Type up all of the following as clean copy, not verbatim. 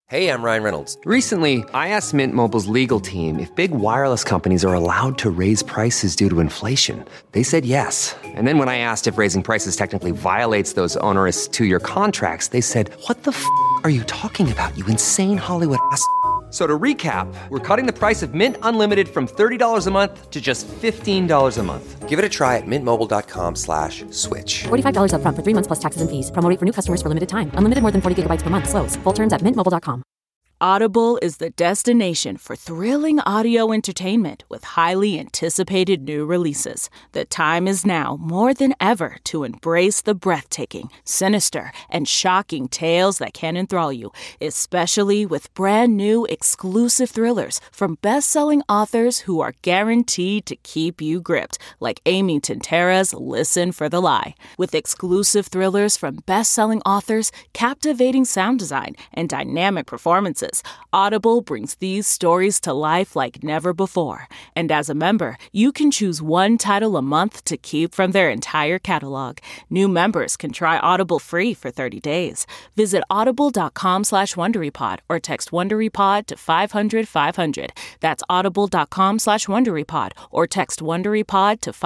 Hey, I'm Ryan Reynolds. Recently, I asked Mint Mobile's legal team if big wireless companies are allowed to raise prices due to inflation. They said yes. And then when I asked if raising prices technically violates those onerous two-year contracts, they said, "What the f*** are you talking about, you insane Hollywood ass?" So to recap, we're cutting the price of Mint Unlimited from $30 a month to just $15 a month. Give it a try at mintmobile.com/switch. $45 up front for 3 months plus taxes and fees. Promo rate for new customers for limited time. Unlimited more than 40 gigabytes per month. Slows full terms at mintmobile.com. Audible is the destination for thrilling audio entertainment with highly anticipated new releases. The time is now more than ever to embrace the breathtaking, sinister, and shocking tales that can enthrall you, especially with brand new exclusive thrillers from best-selling authors who are guaranteed to keep you gripped, like Amy Tintera's Listen for the Lie. With exclusive thrillers from best-selling authors, captivating sound design, and dynamic performances, Audible brings these stories to life like never before. And as a member, you can choose one title a month to keep from their entire catalog. New members can try Audible free for 30 days. Visit audible.com/WonderyPod or text WonderyPod to 500-500. That's audible.com/WonderyPod or text WonderyPod to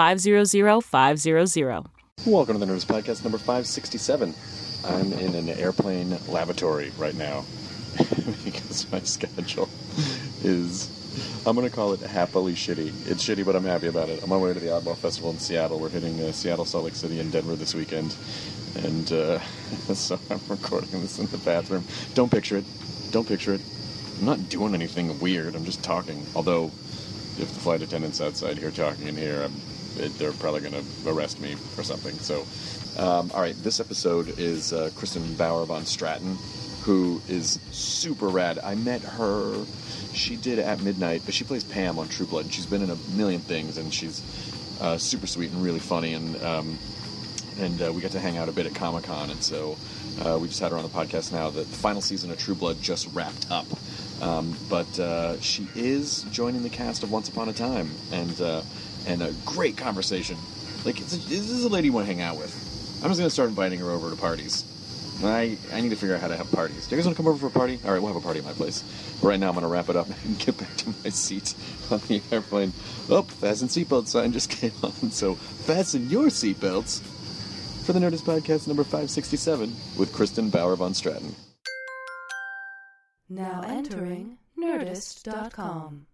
500-500. Welcome to the Nerdist Podcast number 567. I'm in an airplane lavatory right now. Because my schedule is, I'm going to call it happily shitty. It's shitty, but I'm happy about it. I'm on my way to the Oddball Festival in Seattle. We're hitting Seattle, Salt Lake City, and Denver this weekend. And so I'm recording this in the bathroom. Don't picture it. Don't picture it. I'm not doing anything weird. I'm just talking. Although, if the flight attendants outside here talking in here, they're probably going to arrest me or something. So, all right, this episode is Kristen Bauer von Straten, who is super rad. I met her, she did At Midnight, but she plays Pam on True Blood. She's been in a million things, and she's super sweet and really funny, and we got to hang out a bit at Comic-Con, and so we just had her on the podcast now. The final season of True Blood just wrapped up, but she is joining the cast of Once Upon a Time, and a great conversation. Like, this is a lady you want to hang out with. I'm just going to start inviting her over to parties. I need to figure out how to have parties. Do you guys want to come over for a party? All right, we'll have a party at my place. But right now, I'm going to wrap it up and get back to my seat on the airplane. Oh, fasten seatbelt sign just came on. So fasten your seatbelts for the Nerdist Podcast number 567 with Kristen Bauer von Straten. Now entering Nerdist.com.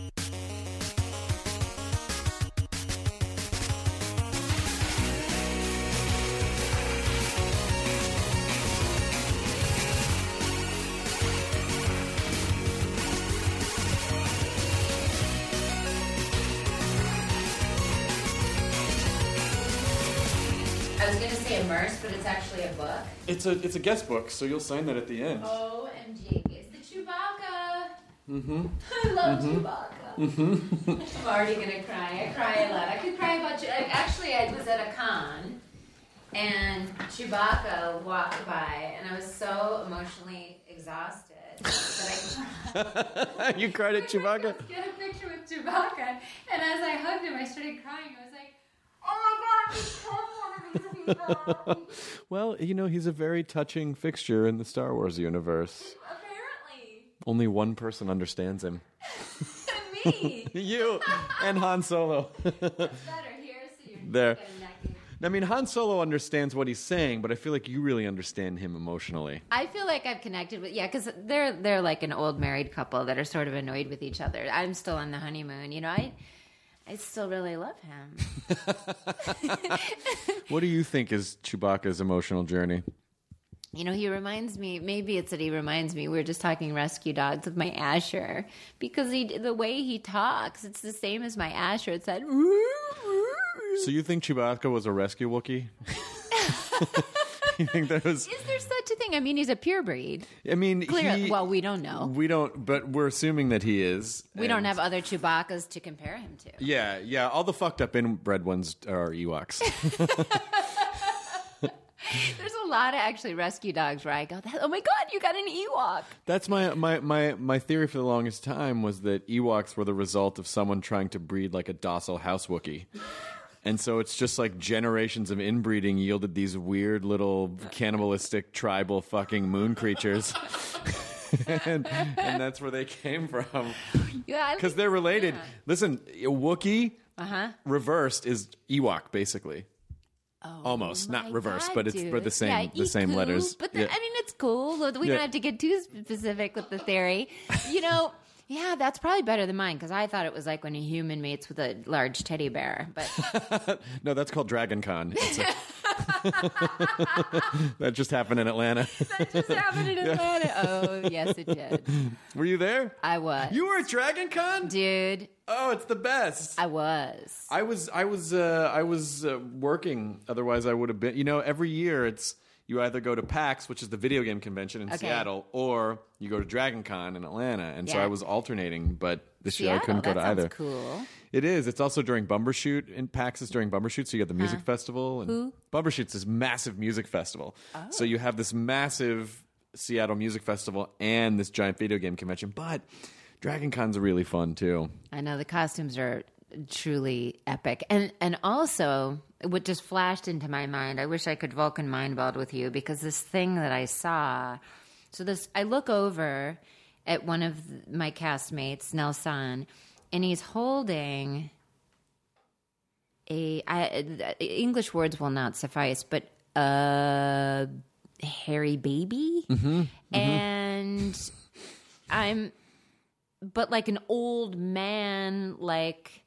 I was going to say immerse, but it's actually a book. It's a guest book, so you'll sign that at the end. OMG. It's the Chewbacca. Mm-hmm. I love Chewbacca. Mm-hmm. I'm already going to cry. I cry a lot. I could cry about actually, I was at a con, and Chewbacca walked by, and I was so emotionally exhausted that I You cried at Chewbacca? Get a picture with Chewbacca, and as I hugged him, I started crying. I was like, oh my God, I'm just so one of these people. Well, he's a very touching fixture in the Star Wars universe. Apparently. Only one person understands him. Me. You and Han Solo. It's better here, so you're There. getting naked. I mean, Han Solo understands what he's saying, but I feel like you really understand him emotionally. I feel like I've connected with, because they're like an old married couple that are sort of annoyed with each other. I'm still on the honeymoon, I still really love him. What do you think is Chewbacca's emotional journey? He reminds me, maybe it's that he reminds me, we were just talking rescue dogs with my Asher, because the way he talks, it's the same as my Asher. It's that. So you think Chewbacca was a rescue Wookiee? You think that was? Is there such a thing? I mean, he's a purebred. I mean, Clearly, well, we don't know. We don't, but we're assuming that he is. We don't have other Chewbaccas to compare him to. Yeah. All the fucked up inbred ones are Ewoks. There's a lot of actually rescue dogs where I go, oh my God, you got an Ewok. That's my theory for the longest time was that Ewoks were the result of someone trying to breed like a docile house Wookiee. And so it's just like generations of inbreeding yielded these weird little cannibalistic tribal fucking moon creatures. and that's where they came from. Yeah, Because they're related. Yeah. Listen, Wookiee reversed is Ewok, basically. Almost, not reversed, but it's for the same letters. But I mean, it's cool. We don't have to get too specific with the theory. Yeah, that's probably better than mine because I thought it was like when a human mates with a large teddy bear. But No, that's called Dragon Con. That just happened in Atlanta. that just happened in Atlanta. Oh, yes, it did. Were you there? I was. You were at Dragon Con? Dude, Oh, it's the best. I was. I was working. Otherwise, I would have been. You know, every year it's you either go to PAX, which is the video game convention in Seattle, or you go to Dragon Con in Atlanta. And so Yeah. I was alternating, but this year I Seattle, couldn't go to that either. sounds cool. It is. It's also during Bumbershoot. In PAX is during Bumbershoot, so you have the music festival. And Who? Bumbershoot's this massive music festival. So you have this massive Seattle music festival and this giant video game convention. But Dragon Con's really fun too. I know the costumes are truly epic, and also what just flashed into my mind. I wish I could Vulcan mind meld with you because this thing that I saw. So I look over at one of my castmates, Nelson, and he's holding English words will not suffice, but a hairy baby, and but like an old man, like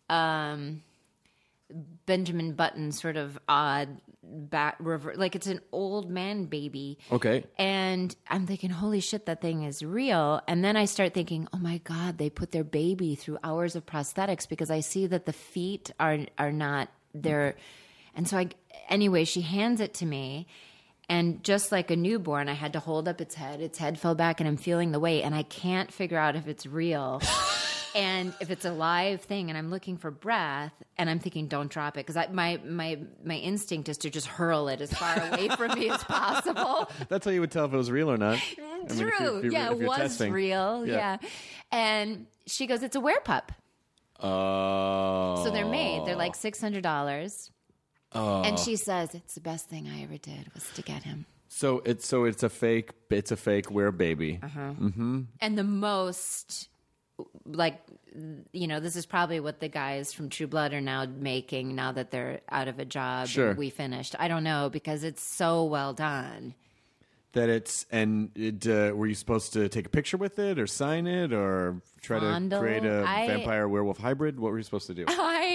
Benjamin Button, sort of odd back river, like it's an old man baby. Okay. And I'm thinking, holy shit, that thing is real. And then I start thinking, oh my God, they put their baby through hours of prosthetics because I see that the feet are not there. And so anyway, she hands it to me. And just like a newborn, I had to hold up its head. Its head fell back, and I'm feeling the weight, and I can't figure out if it's real and if it's a live thing. And I'm looking for breath, and I'm thinking, don't drop it, because my instinct is to just hurl it as far away from me as possible. That's how you would tell if it was real or not. I mean, True, if it you're was testing. real, Yeah. yeah. And she goes, it's a werepup. Oh. So they're made. They're like $600. Oh. And she says, it's the best thing I ever did was to get him. So it's a fake were baby. And the most, like, you know, this is probably what the guys from True Blood are now making now that they're out of a job. Sure. And we finished. I don't know, because it's so well done. That were you supposed to take a picture with it or sign it or try Fondle? to create a vampire werewolf hybrid? What were you supposed to do?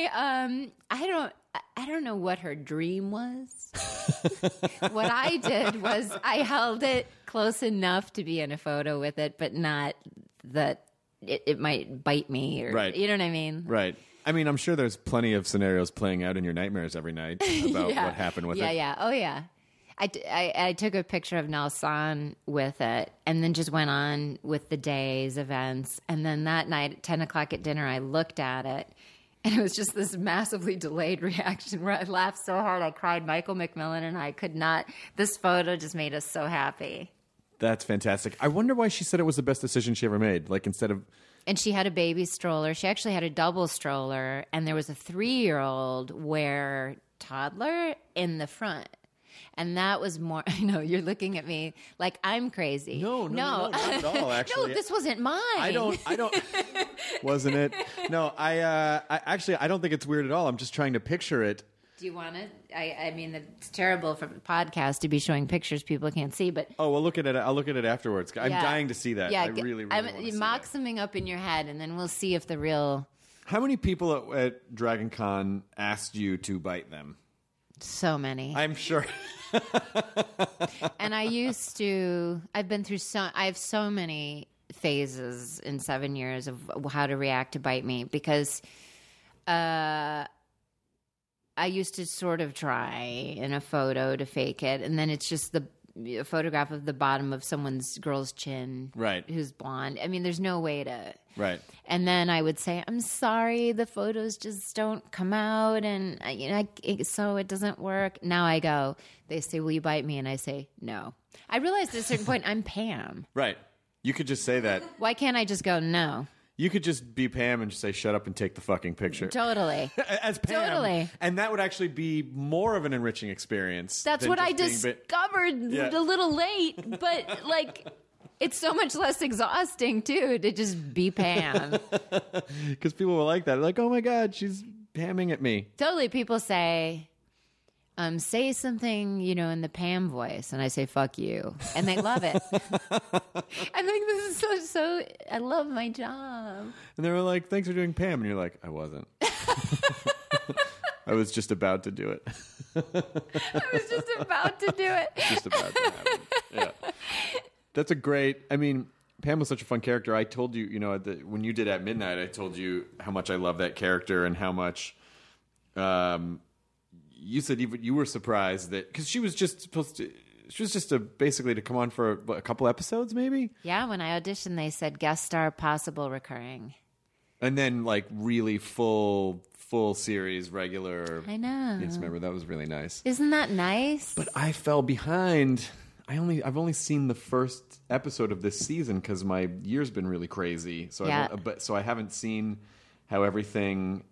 I don't know what her dream was. What I did was I held it close enough to be in a photo with it, but not that it might bite me or, Right. You know what I mean? Right. I mean, I'm sure there's plenty of scenarios playing out in your nightmares every night about what happened with it. Yeah. Oh, yeah. I took a picture of Nelson with it and then just went on with the day's events. And then that night at 10 o'clock at dinner, I looked at it. And it was just this massively delayed reaction where I laughed so hard I cried. Michael McMillan and I could not. This photo just made us so happy. That's fantastic. I wonder why she said it was the best decision she ever made. Like, instead of... And she had a baby stroller. She actually had a double stroller. And there was a 3-year-old wear toddler in the front. And that was more, I know, you're looking at me like I'm crazy. No, not at all, actually. No, this wasn't mine. I don't, wasn't it? No, I don't think it's weird at all. I'm just trying to picture it. Do you want it? I mean, it's terrible for the podcast to be showing pictures people can't see, but. Oh, well, look at it. I'll look at it afterwards. I'm dying to see that. Yeah, I really I'm want to see mock that. something up in your head, and then we'll see if the real. How many people at Dragon Con asked you to bite them? So many. I'm sure. And I've been through I have so many phases in 7 years of how to react to bite me because I used to sort of try in a photo to fake it. And then it's just a photograph of the bottom of someone's girl's chin. Right. Who's blonde. I mean, there's no way to. Right. And then I would say, I'm sorry, the photos just don't come out, and so it doesn't work. Now I go, they say, will you bite me? And I say, no. I realized at a certain point, I'm Pam. Right. You could just say that. Why can't I just go, no? You could just be Pam and just say, shut up and take the fucking picture. Totally. As Pam. Totally. And that would actually be more of an enriching experience. That's than what I just being discovered Yeah. a little late, but like... It's so much less exhausting, too, to just be Pam. Because people were like that. Like, oh my God, she's Pamming at me. Totally. People say something, in the Pam voice. And I say, fuck you. And they love it. I think this is so, I love my job. And they were like, thanks for doing Pam. And you're like, I wasn't. I was just about to do it. I was just about to do it. Just about to happen. Yeah. That's a great, Pam was such a fun character. I told you, when you did At Midnight, I told you how much I love that character and how much you said you were surprised that, because she was just basically to come on for a couple episodes, maybe? Yeah, when I auditioned, they said guest star, possible recurring. And then like really full series, regular. I know. Yes, remember, that was really nice. Isn't that nice? But I fell behind. I've only seen the first episode of this season because my year's been really crazy. So yeah. So I haven't seen how everything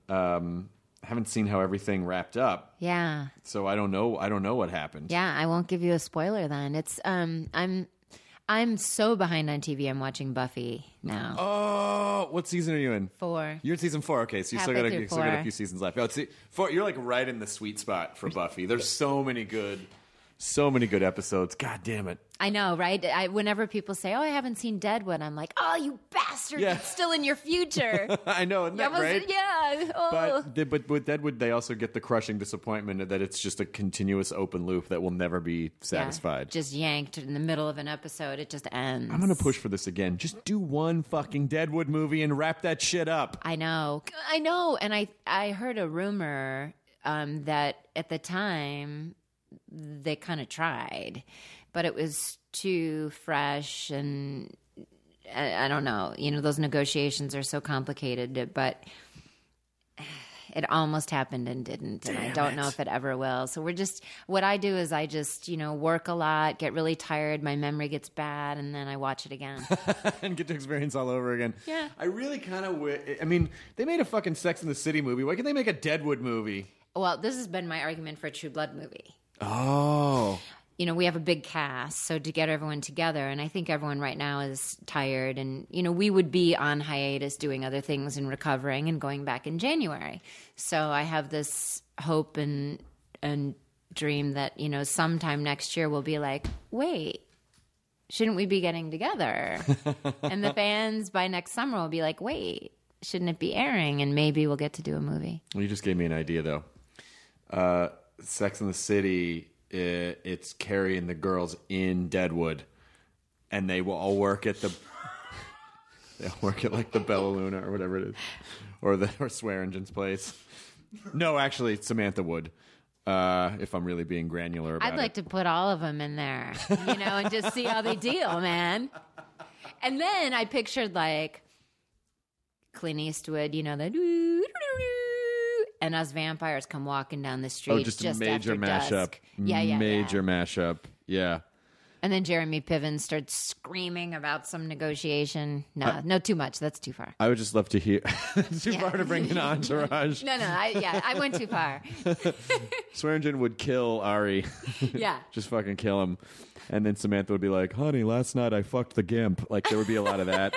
wrapped up. Yeah. So I don't know what happened. Yeah, I won't give you a spoiler then. It's I'm so behind on TV. I'm watching Buffy now. Oh, what season are you in? 4. You're in season 4. Okay, so you still got a few seasons left. Oh, see, 4. You're like right in the sweet spot for Buffy. There's so many good episodes. God damn it. I know, right? Whenever people say, "Oh, I haven't seen Deadwood," I'm like, "Oh, you bastard! Yeah. It's still in your future." I know, isn't that great? Yeah. Oh. But with Deadwood, they also get the crushing disappointment that it's just a continuous open loop that will never be satisfied. Yeah, just yanked in the middle of an episode. It just ends. I'm going to push for this again. Just do one fucking Deadwood movie and wrap that shit up. I know. And I heard a rumor that at the time they kind of tried, but it was too fresh, and I don't know. Those negotiations are so complicated, but it almost happened and didn't, and I don't know if it ever will. So what I do is I just, work a lot, get really tired, my memory gets bad, and then I watch it again. And get to experience all over again. Yeah. I really kind of they made a fucking Sex and the City movie. Why can't they make a Deadwood movie? Well, this has been my argument for a True Blood movie. Oh. We have a big cast, so to get everyone together, and I think everyone right now is tired, and, we would be on hiatus doing other things and recovering and going back in January. So I have this hope and dream that, sometime next year we'll be like, wait, shouldn't we be getting together? And the fans by next summer will be like, wait, shouldn't it be airing? And maybe we'll get to do a movie. Well, you just gave me an idea, though. Sex and the City, it's Carrie and the girls in Deadwood, and they will all work at like the Bella Luna or whatever it is, or Swearengen's place. No, actually, Samantha would. If I'm really being granular about it. I'd like to put all of them in there, and just see how they deal, man. And then I pictured like Clint Eastwood, and us vampires come walking down the street. Oh, just a major mashup. Dusk. Yeah. Major mashup. Yeah. And then Jeremy Piven starts screaming about some negotiation. No, too much. That's too far. I would just love to hear. Too far to bring an entourage. No. I went too far. Swearingen would kill Ari. Yeah. Just fucking kill him. And then Samantha would be like, honey, last night I fucked the gimp. Like, there would be a lot of that.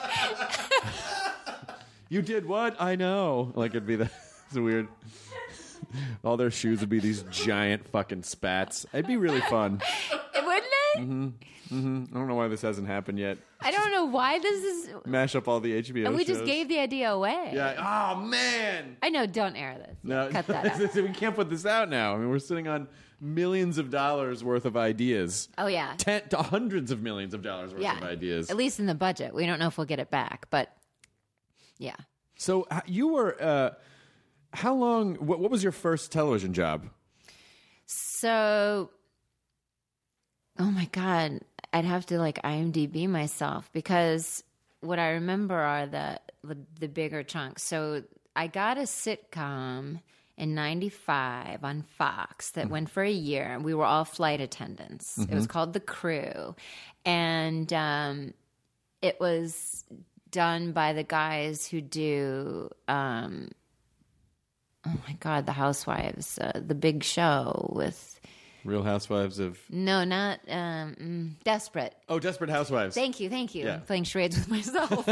You did what? I know. Like, it'd be it's weird. All their shoes would be these giant fucking spats. It'd be really fun. Wouldn't it? I don't know why this hasn't happened yet. I don't know why this is. Mash up all the HBO and we shows. just gave the idea away. Yeah. Oh, man. I know. Don't air this. No, cut that out. We can't put this out now. We're sitting on millions of dollars worth of ideas. Oh, yeah. To hundreds of millions of dollars worth of ideas. At least in the budget. We don't know if we'll get it back, but yeah. So you were... how long... What was your first television job? So... Oh my God, I'd have to IMDb myself because what I remember are the bigger chunks. So I got a sitcom in 95 on Fox that went for a year. We were all flight attendants. Mm-hmm. It was called The Crew. And it was done by the guys who do, oh my God, The Housewives, The Big Show with... Real Housewives of... No, not Desperate. Oh, Desperate Housewives. Thank you. Yeah. I'm playing charades with myself.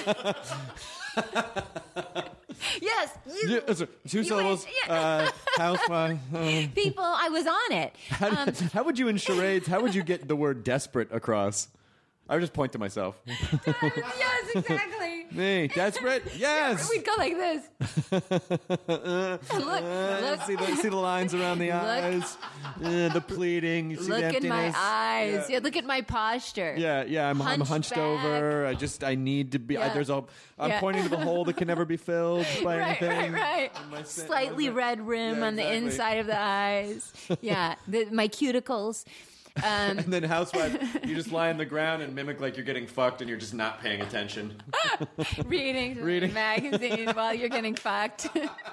Yes, you. Yeah, two syllables. Housewife. People, I was on it. How would you in charades? How would you get the word desperate across? I would just point to myself. Yes, exactly. Me, desperate? Yes. We'd go like this. Look. See the lines around the eyes. The pleading. You see Look the in my emptiness. eyes. Yeah, look at my posture. Yeah. I'm hunched back. over. I need to be. Yeah. I'm pointing to the hole that can never be filled by anything. Right. Slightly red rim on the inside of the eyes. Yeah, my cuticles. And then Housewife, you just lie on the ground and mimic like you're getting fucked and you're just not paying attention. Reading the magazine while you're getting fucked.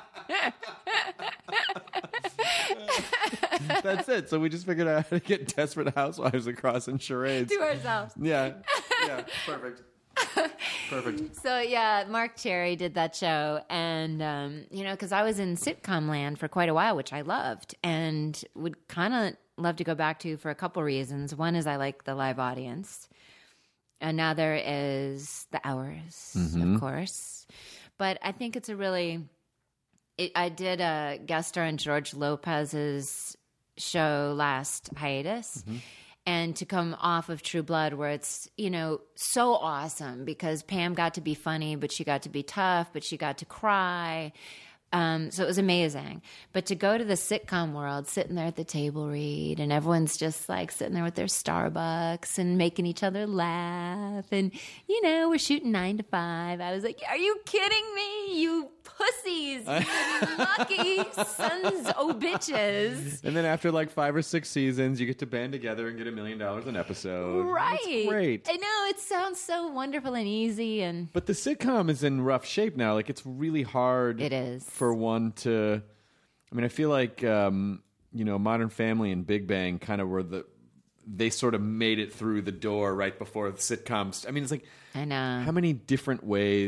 That's it. So we just figured out how to get Desperate Housewives across in charades. To ourselves. Yeah. Perfect. So yeah, Mark Cherry did that show, and because I was in sitcom land for quite a while, which I loved, and would kind of love to go back to for a couple reasons. One is I like the live audience. Another is the hours, of course. But I think it's I did a guest star on George Lopez's show last hiatus. And to come off of True Blood, where it's, so awesome because Pam got to be funny, but she got to be tough, but she got to cry. So it was amazing. But to go to the sitcom world, sitting there at the table read, and everyone's just like sitting there with their Starbucks and making each other laugh. And, we're shooting 9 to 5. I was like, are you kidding me? You pussies. You lucky sons o' bitches. And then after like 5 or 6 seasons, you get to band together and get $1 million an episode. Right. It's great. I know. It sounds so wonderful and easy. But the sitcom is in rough shape now. Like, it's really hard. It is. For one to... I feel like, Modern Family and Big Bang kind of were they sort of made it through the door right before the sitcoms. It's like... I know. How many different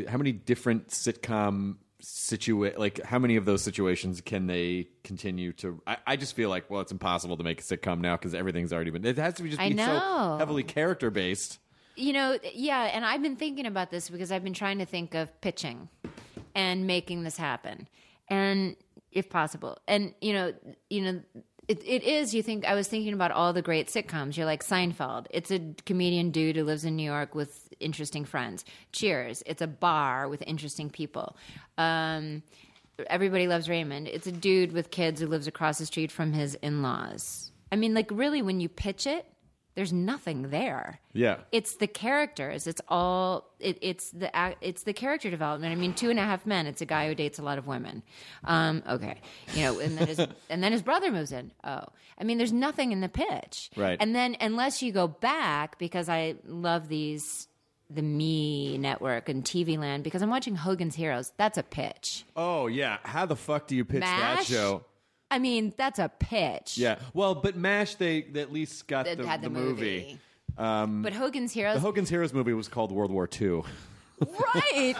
sitcom how many of those situations can they continue to... I just feel like, well, it's impossible to make a sitcom now because everything's already been... It has to be so heavily character-based. Yeah, and I've been thinking about this because I've been trying to think of pitching and making this happen. And if possible. And, it is, I was thinking about all the great sitcoms. You're like Seinfeld. It's a comedian dude who lives in New York with interesting friends. Cheers. It's a bar with interesting people. Everybody Loves Raymond. It's a dude with kids who lives across the street from his in-laws. Really, when you pitch it, there's nothing there. Yeah. It's the characters. It's all. It's the character development. 2.5 Men. It's a guy who dates a lot of women. Okay. And then his brother moves in. Oh. There's nothing in the pitch. Right. And then unless you go back, because I love the Me Network and TV Land, because I'm watching Hogan's Heroes. That's a pitch. Oh yeah. How the fuck do you pitch that show? That's a pitch. Yeah. Well, but MASH, they at least got the movie. But Hogan's Heroes... The Hogan's Heroes movie was called World War II. Right!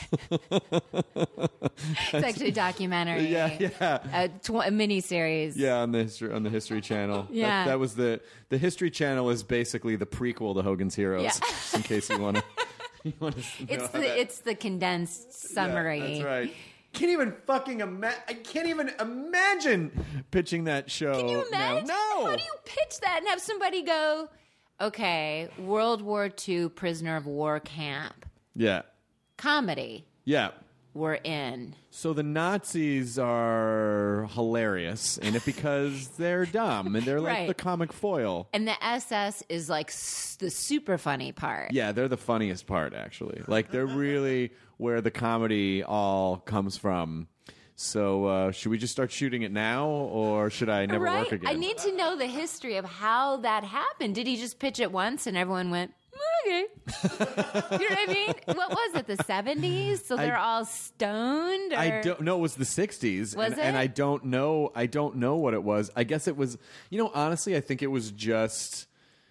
It's actually a documentary. Yeah. A mini-series. Yeah, on the History Channel. Yeah. That was the History Channel is basically the prequel to Hogan's Heroes, just in case you want to It's the condensed summary. Yeah, that's right. I can't even imagine pitching that show. Can you imagine? No. How do you pitch that and have somebody go, okay, World War II prisoner of war camp. Yeah. Comedy. Yeah. We're in. So the Nazis are hilarious in it because they're dumb and they're like Right. the comic foil. And the SS is like the super funny part. Yeah, they're the funniest part, actually. Like, they're really where the comedy all comes from. So should we just start shooting it now, or should I never work again? I need to know the history of how that happened. Did he just pitch it once and everyone went, okay. You know what I mean? What was it, the 70s? So they're all stoned? Or? I don't know. It was the 60s. Was it? And I don't know what it was. I guess it was, honestly, I think it was just,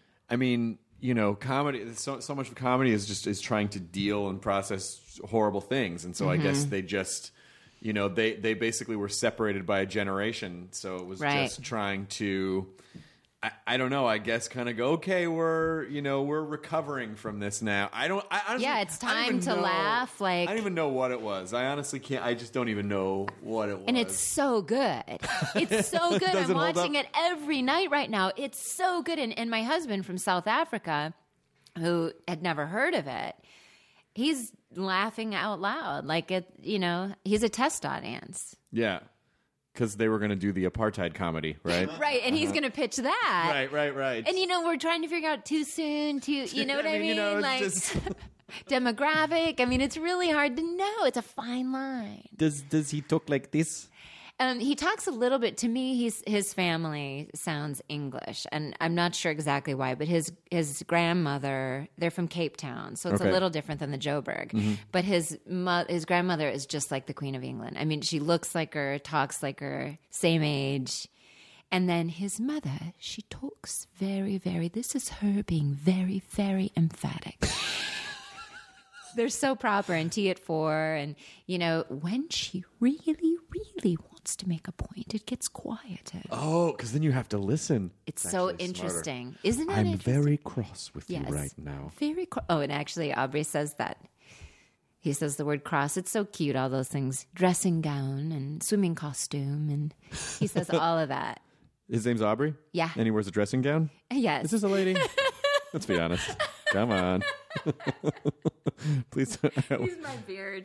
comedy, so much of comedy is trying to deal and process horrible things. And so I guess they just, you know, they basically were separated by a generation. So it was just trying to, I don't know, I guess kind of go, okay, we're recovering from this now. I honestly, it's time to laugh. Like, I don't even know what it was. I honestly can't. I just don't even know what it was. And it's so good. It's so good. I'm watching it every night right now. It's so good. And my husband from South Africa, who had never heard of it, he's laughing out loud. Like, he's a test audience. Yeah. Because they were going to do the apartheid comedy, right? Right, and he's going to pitch that. Right. And, we're trying to figure out too soon, you know what I mean? Like, just... demographic. I mean, it's really hard to know. It's a fine line. Does he talk like this? He talks a little bit. To me, his family sounds English, and I'm not sure exactly why. But his grandmother, they're from Cape Town, so it's a little different than the Joburg. Mm-hmm. But his grandmother is just like the Queen of England. I mean, she looks like her, talks like her, same age. And then his mother, she talks very, very. This is her being very, very emphatic. They're so proper, and tea at 4, and when she really, really wants to make a point, it gets quieter. Oh, because then you have to listen. It's so interesting, isn't it? I'm very cross with you right now. Very Oh, and actually, Aubrey says that. He says the word cross. It's so cute, all those things. Dressing gown and swimming costume, and he says all of that. His name's Aubrey? Yeah. And he wears a dressing gown? Yes. Is this a lady? Let's be honest. Come on. Please. He's my beard.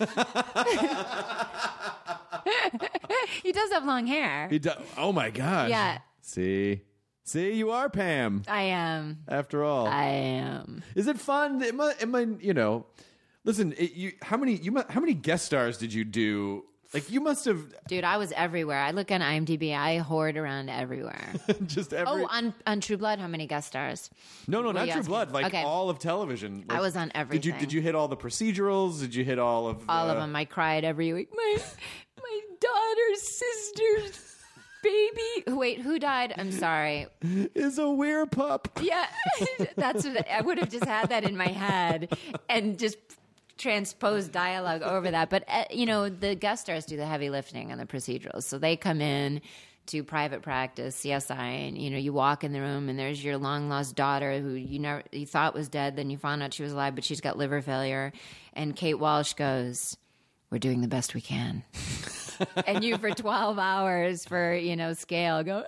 He does have long hair. He does. Oh my gosh. Yeah. See, you are Pam. I am. After all. I am. Is it fun? Listen, how many guest stars did you do? Like, you must have... Dude, I was everywhere. I look on IMDb. I hoard around everywhere. Just every... Oh, on True Blood, how many guest stars? No, not True Blood. Like, all of television. Like, I was on everything. Did you hit all the procedurals? Did you hit all of... All of them. I cried every week. My daughter's sister's baby... Wait, who died? I'm sorry. Is a weird pup. Yeah. That's what... I would have just had that in my head and just... transpose dialogue over that. But, the guest stars do the heavy lifting and the procedurals. So they come in to private practice, CSI, and, you walk in the room and there's your long-lost daughter who you thought was dead, then you found out she was alive, but she's got liver failure. And Kate Walsh goes, "We're doing the best we can." And you, for 12 hours for, scale, go,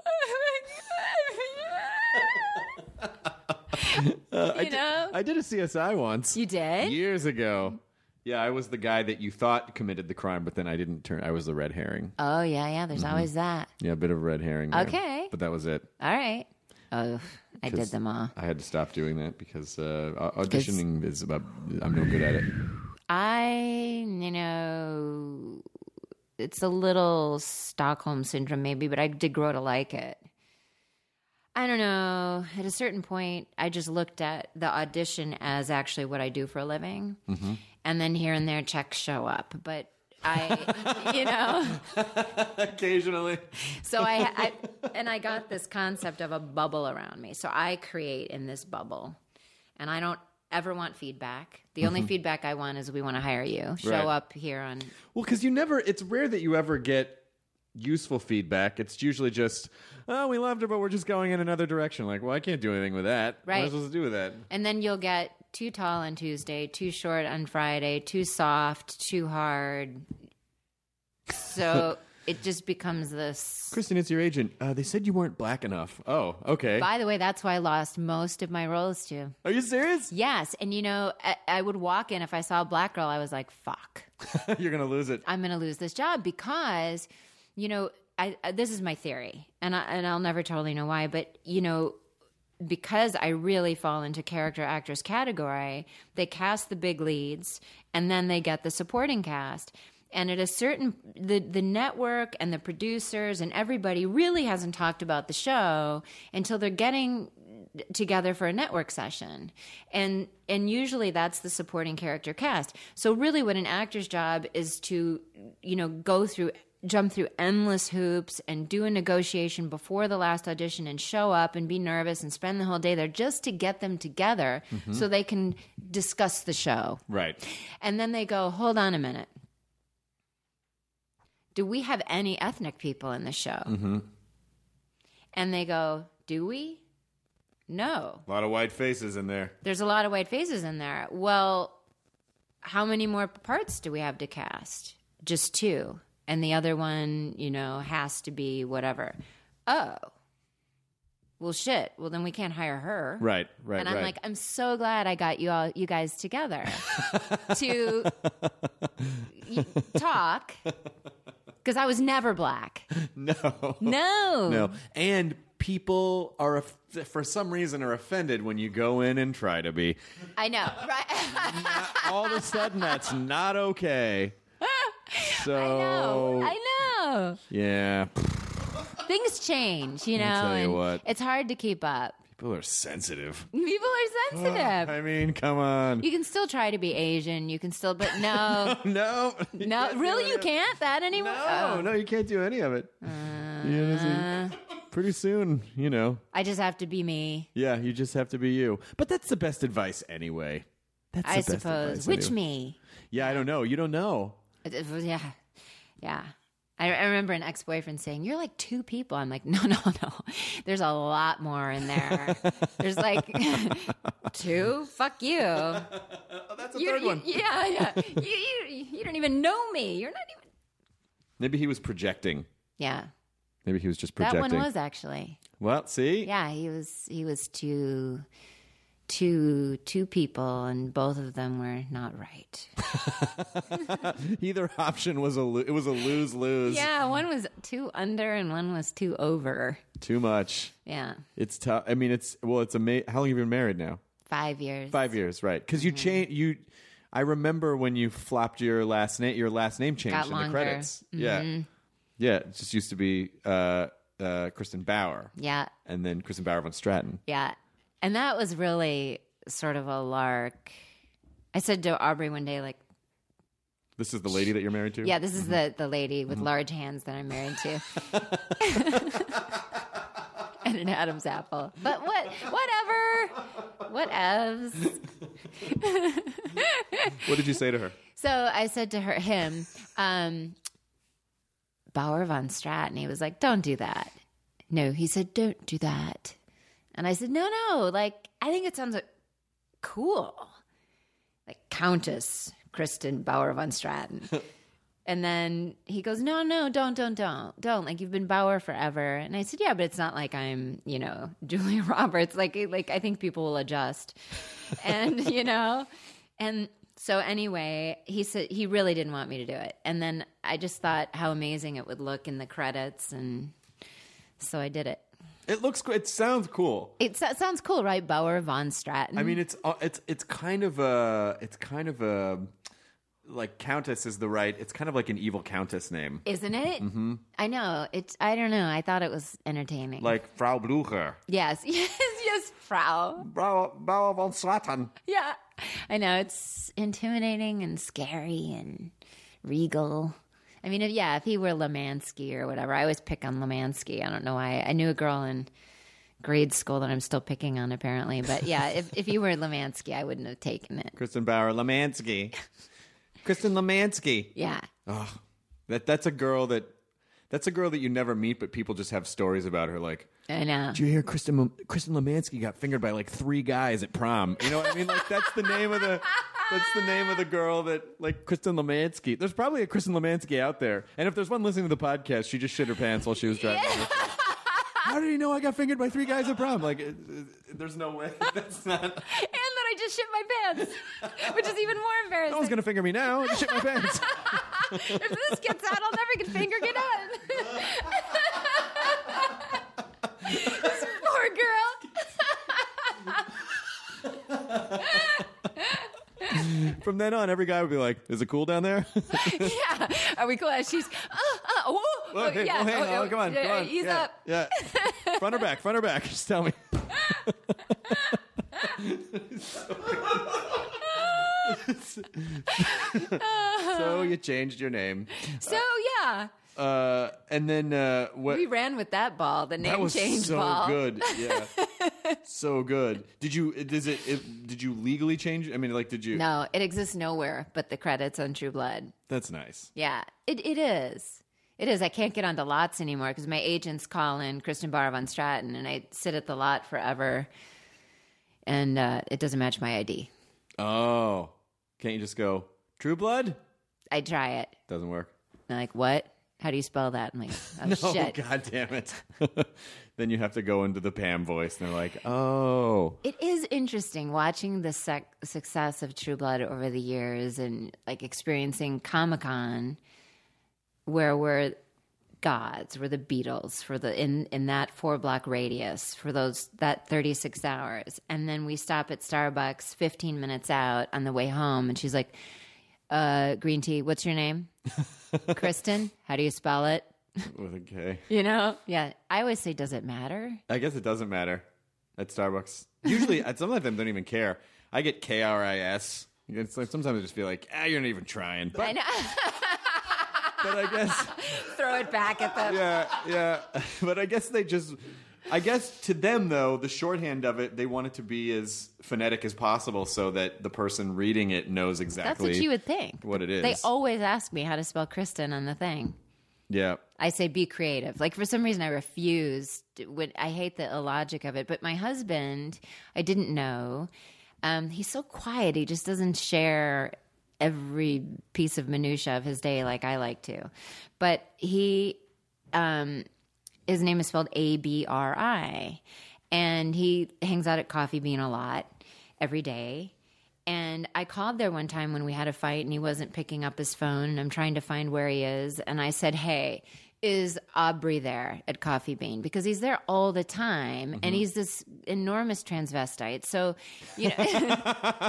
I did a CSI once. You did? Years ago. Yeah, I was the guy that you thought committed the crime, but then I didn't turn. I was the red herring. Oh, yeah. There's always that. Yeah, a bit of a red herring there. Okay. But that was it. All right. Oh, I did them all. I had to stop doing that because auditioning is about... I'm no good at it. It's a little Stockholm syndrome maybe, but I did grow to like it. I don't know. At a certain point, I just looked at the audition as actually what I do for a living. Mm-hmm. And then here and there, checks show up. But occasionally. So I got this concept of a bubble around me. So I create in this bubble. And I don't ever want feedback. The only feedback I want is we want to hire you. Show up here on... Well, because it's rare that you ever get useful feedback. It's usually just, "Oh, we loved her, but we're just going in another direction." Like, well, I can't do anything with that. Right. What am I supposed to do with that? And then you'll get too tall on Tuesday, too short on Friday, too soft, too hard. So it just becomes this... Kristen, it's your agent. They said you weren't black enough. Oh, okay. By the way, that's why I lost most of my roles to. Are you serious? Yes. And I would walk in, if I saw a black girl, I was like, fuck. You're going to lose it. I'm going to lose this job because... this is my theory, and I'll never totally know why, but, because I really fall into character actress category, they cast the big leads, and then they get the supporting cast. And at a certain, the network and the producers and everybody really hasn't talked about the show until they're getting together for a network session. And usually that's the supporting character cast. So really what an actor's job is to, jump through endless hoops and do a negotiation before the last audition and show up and be nervous and spend the whole day there just to get them together so they can discuss the show. Right. And then they go, hold on a minute. do we have any ethnic people in the show? Mm-hmm. And they go, do we? No. A lot of white faces in there. There's a lot of white faces in there. Well, how many more parts do we have to cast? Just 2. And the other one, has to be whatever. Oh. Well, shit. Well, then we can't hire her. Right. And I'm like, I'm so glad I got you guys together to talk, because I was never black. No. And people are, for some reason, are offended when you go in and try to be. I know, right? All of a sudden, that's not okay. So I know. Yeah. Things change, I'll tell you and what. it's hard to keep up. People are sensitive. People are sensitive. I mean, come on. You can still try to be Asian. You can still, but no. No. Really? You can't that anymore? No, you can't do any of it. Pretty soon, I just have to be me. Yeah, you just have to be you. But that's the best advice anyway. That's I the best suppose. advice Which anyway. me? Yeah, I don't know. You don't know. Yeah. I remember an ex-boyfriend saying, "You're like 2 people." I'm like, no. There's a lot more in there. There's like 2. Fuck you. That's a third one. Yeah. You don't even know me. You're not even. Maybe he was projecting. Yeah. Maybe he was just That projecting. one was actually. Well, see? Yeah, he was two people, and both of them were not right. Either option was it was a lose-lose. Yeah, one was 2 under and one was 2 over. Too much. Yeah. It's tough. I mean, it's how long have you been married now? 5 years. 5 years, right? Because you changed. I remember when you flopped your last name. Your last name changed Got in longer. the credits. Yeah. It just used to be Kristen Bauer. Yeah. And then Kristen Bauer von Stratton. Yeah. And that was really sort of a lark. I said to Aubrey one day, like, This is the lady that you're married to? yeah, this is the lady with large hands that I'm married to. And an Adam's apple. But whatever. Whatevs. What did you say to her? So I said to him, Bauer von Stratton. He was like, don't do that. No, he said, don't do that. And I said, no, like, I think it sounds cool. Like Countess Kristen Bauer von Stratton. And then he goes, no, don't. Like, you've been Bauer forever. And I said, yeah, but it's not like I'm, Julia Roberts. Like I think people will adjust. And, and so anyway, he said he really didn't want me to do it. And then I just thought how amazing it would look in the credits. And so I did it. It looks. It sounds cool. It sounds cool, right? Bauer von Stratton. I mean, it's kind of a like Countess is the right. It's kind of like an evil Countess name, isn't it? Mm-hmm. I know. I don't know. I thought it was entertaining. like Frau Blucher. Yes, Frau. Bauer von Stratton. Yeah, I know. It's intimidating and scary and regal. I mean, if he were Lemansky or whatever, I always pick on Lemansky. I don't know why. I knew a girl in grade school that I'm still picking on, apparently. But yeah, if you were Lemansky, I wouldn't have taken it. Kristen Bauer Lemansky. Kristen Lemansky. Yeah. Oh, that's a girl that you never meet, but people just have stories about her. Like, I know. did you hear Kristen Lemansky got fingered by like 3 guys at prom? You know what I mean? Like, that's the name of the girl that, like, Kristen Lemansky. There's probably a Kristen Lemansky out there. And if there's one listening to the podcast, she just shit her pants while she was driving. Yeah. How did he know I got fingered by 3 guys at prom? Like, there's no way. That's not. And that I just shit my pants, which is even more embarrassing. No one's going to finger me now. I just shit my pants. If this gets out, I'll never get fingered again. This poor girl. From then on, every guy would be like, "Is it cool down there?" Yeah. Are we cool? She's, Well, hey, yeah. well, hey, come on. Ease yeah, up. Yeah. Front or back? Just tell me. So you changed your name. So, yeah. And then what? We ran with that ball, the name That was change so ball. good. Yeah. So good. Did you legally change? I mean, like, did you? No, it exists nowhere but the credits on True Blood. That's nice. Yeah, it is. It is. I can't get onto lots anymore because my agents call in Kristen Barr von Stratton, and I sit at the lot forever, and it doesn't match my ID. Oh. Can't you just go, True Blood? I try it. Doesn't work. They're like, what? How do you spell that? I'm like, oh, No, shit. God damn it. Then you have to go into the Pam voice, and they're like, oh. It is interesting watching the success of True Blood over the years and like experiencing Comic-Con where we're gods, we're the Beatles for the in that 4-block radius for that 36 hours. And then we stop at Starbucks 15 minutes out on the way home and she's like, green tea, what's your name? Kristen, how do you spell it? With a K. You know? Yeah. I always say, does it matter? I guess it doesn't matter at Starbucks. Usually, some of them don't even care. I get KRIS. It's like sometimes I just feel like, you're not even trying. But, I know. but I guess... Throw it back at them. Yeah. But I guess to them, though, the shorthand of it, they want it to be as phonetic as possible so that the person reading it knows exactly That's what you would think. What it is. They always ask me how to spell Kristen on the thing. Yeah. I say be creative. Like for some reason I refused. I hate the illogic of it. But my husband, I didn't know. He's so quiet. He just doesn't share every piece of minutia of his day like I like to. But his name is spelled Abri, and he hangs out at Coffee Bean a lot every day. And I called there one time when we had a fight and he wasn't picking up his phone and I'm trying to find where he is. And I said, hey, is Aubrey there at Coffee Bean? Because he's there all the time and he's this enormous transvestite. So, you know,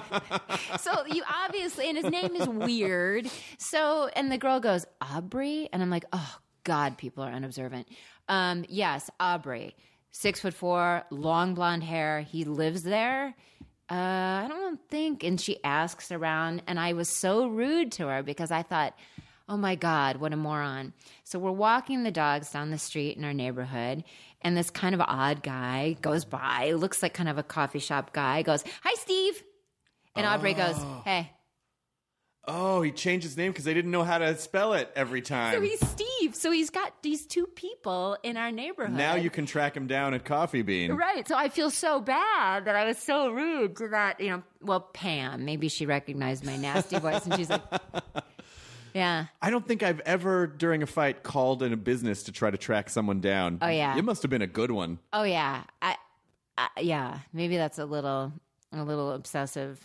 so you obviously, and his name is weird. So, and the girl goes, Aubrey? And I'm like, oh God, people are unobservant. Yes, Aubrey, 6'4", long blonde hair. He lives there. I don't think. And she asks around, and I was so rude to her because I thought, oh my God, what a moron. So we're walking the dogs down the street in our neighborhood, and this kind of odd guy goes by, looks like kind of a coffee shop guy, goes, hi, Steve. And Aubrey goes, hey. Oh, he changed his name because they didn't know how to spell it every time. So he's Steve. So he's got these two people in our neighborhood. Now you can track him down at Coffee Bean. Right. So I feel so bad that I was so rude to that, you know, well, Pam, maybe she recognized my nasty voice and she's like, yeah. I don't think I've ever, during a fight, called in a business to try to track someone down. Oh, yeah. It must have been a good one. Oh, yeah. Yeah. Maybe that's a little obsessive.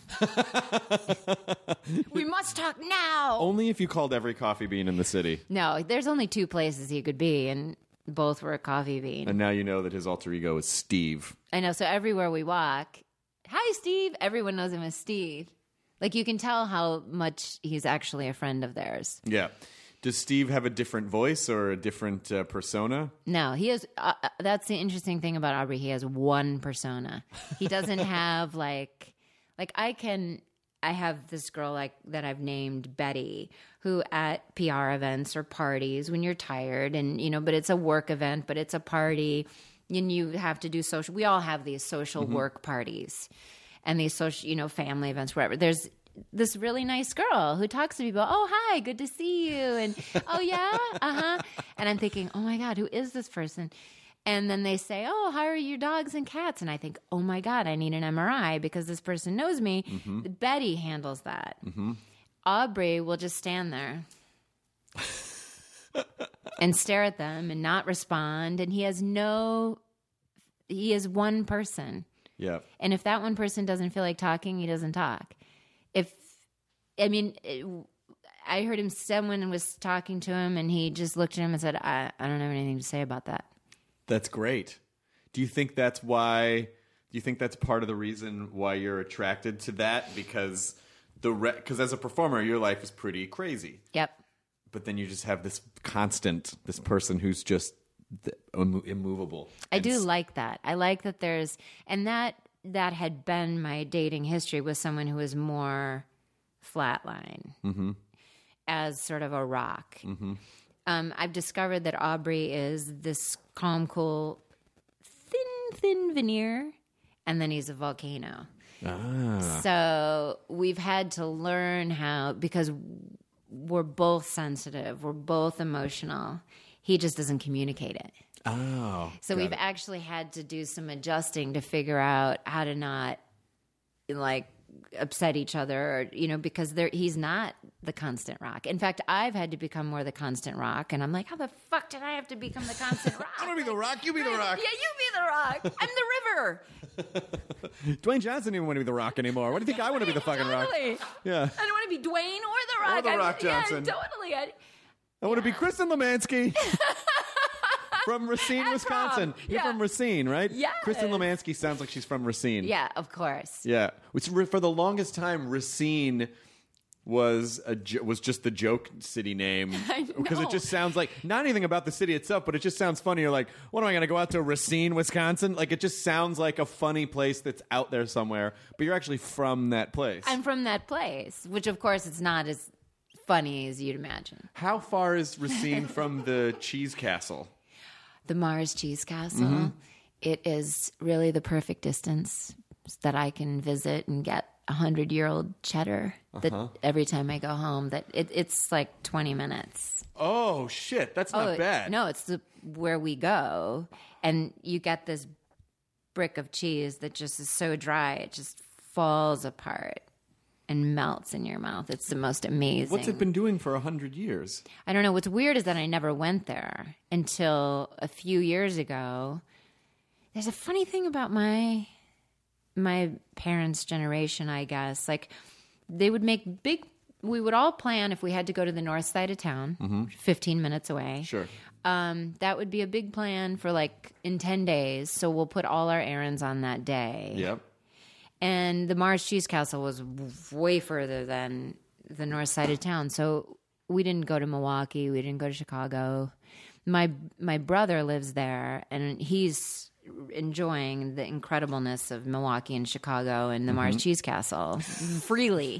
We must talk now. Only if you called every Coffee Bean in the city. No, there's only two places he could be, and both were a Coffee Bean. And now you know that his alter ego is Steve. I know. So everywhere we walk, hi, Steve. Everyone knows him as Steve. Like you can tell how much he's actually a friend of theirs. Yeah. Does Steve have a different voice or a different persona? No, he has. That's the interesting thing about Aubrey. He has one persona. He doesn't have like I have this girl like that I've named Betty, who at PR events or parties when you're tired and you know, but it's a work event, but it's a party, and you have to do social. We all have these social work parties, and these social, you know, family events, wherever. There's this really nice girl who talks to people. Oh, hi, good to see you. And oh, yeah, And I'm thinking, oh my God, who is this person? And then they say, oh, how are your dogs and cats? And I think, oh my God, I need an MRI because this person knows me. Betty handles that. Aubrey will just stand there and stare at them and not respond. And he is one person. Yeah. And if that one person doesn't feel like talking, he doesn't talk. I heard him, someone was talking to him and he just looked at him and said, I don't have anything to say about that. That's great. Do you think that's part of the reason why you're attracted to that? Because as a performer, your life is pretty crazy. Yep. But then you just have this person who's just immovable. I do like that. I like that and that had been my dating history with someone who was more flatline as sort of a rock. I've discovered that Aubrey is this calm, cool, thin veneer, and then he's a volcano. So we've had to learn how, because we're both sensitive. We're both emotional. He just doesn't communicate it. Oh. So we've actually had to do some adjusting to figure out how to not like upset each other, or, because he's not the constant rock. In fact, I've had to become more the constant rock, and I'm like, how the fuck did I have to become the constant rock? I want to be the rock. You be the rock. Yeah, you be the rock. I'm the river. Dwayne Johnson didn't want to be the rock anymore. What do you think I want to be the fucking totally. rock? Yeah. I don't want to be Dwayne or the rock. Or the Rock Johnson. Yeah, totally. I want to be Kristen Lemansky. From Racine, Wisconsin. You're from Racine, right? Yes. Kristen Lemansky sounds like she's from Racine. Yeah, of course. Yeah. Which, for the longest time, Racine was just the joke city name. I know. Because it just sounds like, not anything about the city itself, but it just sounds funny. You're like, what am I going to go out to Racine, Wisconsin? Like, it just sounds like a funny place that's out there somewhere, but you're actually from that place. I'm from that place, which, of course, it's not as funny as you'd imagine. How far is Racine from the Cheese Castle? The Mars Cheese Castle. It is really the perfect distance that I can visit and get 100-year-old cheddar that every time I go home. That it's like 20 minutes. Oh shit, that's not bad. No, it's where we go, and you get this brick of cheese that just is so dry it just falls apart and melts in your mouth. It's the most amazing. What's it been doing for 100 years? I don't know. What's weird is that I never went there until a few years ago. There's a funny thing about my parents' generation, I guess. Like, they would make we would all plan if we had to go to the north side of town, 15 minutes away. Sure. That would be a big plan for like in 10 days. So we'll put all our errands on that day. Yep. And the Mars Cheese Castle was way further than the north side of town. So we didn't go to Milwaukee. We didn't go to Chicago. My brother lives there, and he's enjoying the incredibleness of Milwaukee and Chicago and the Mars Cheese Castle freely.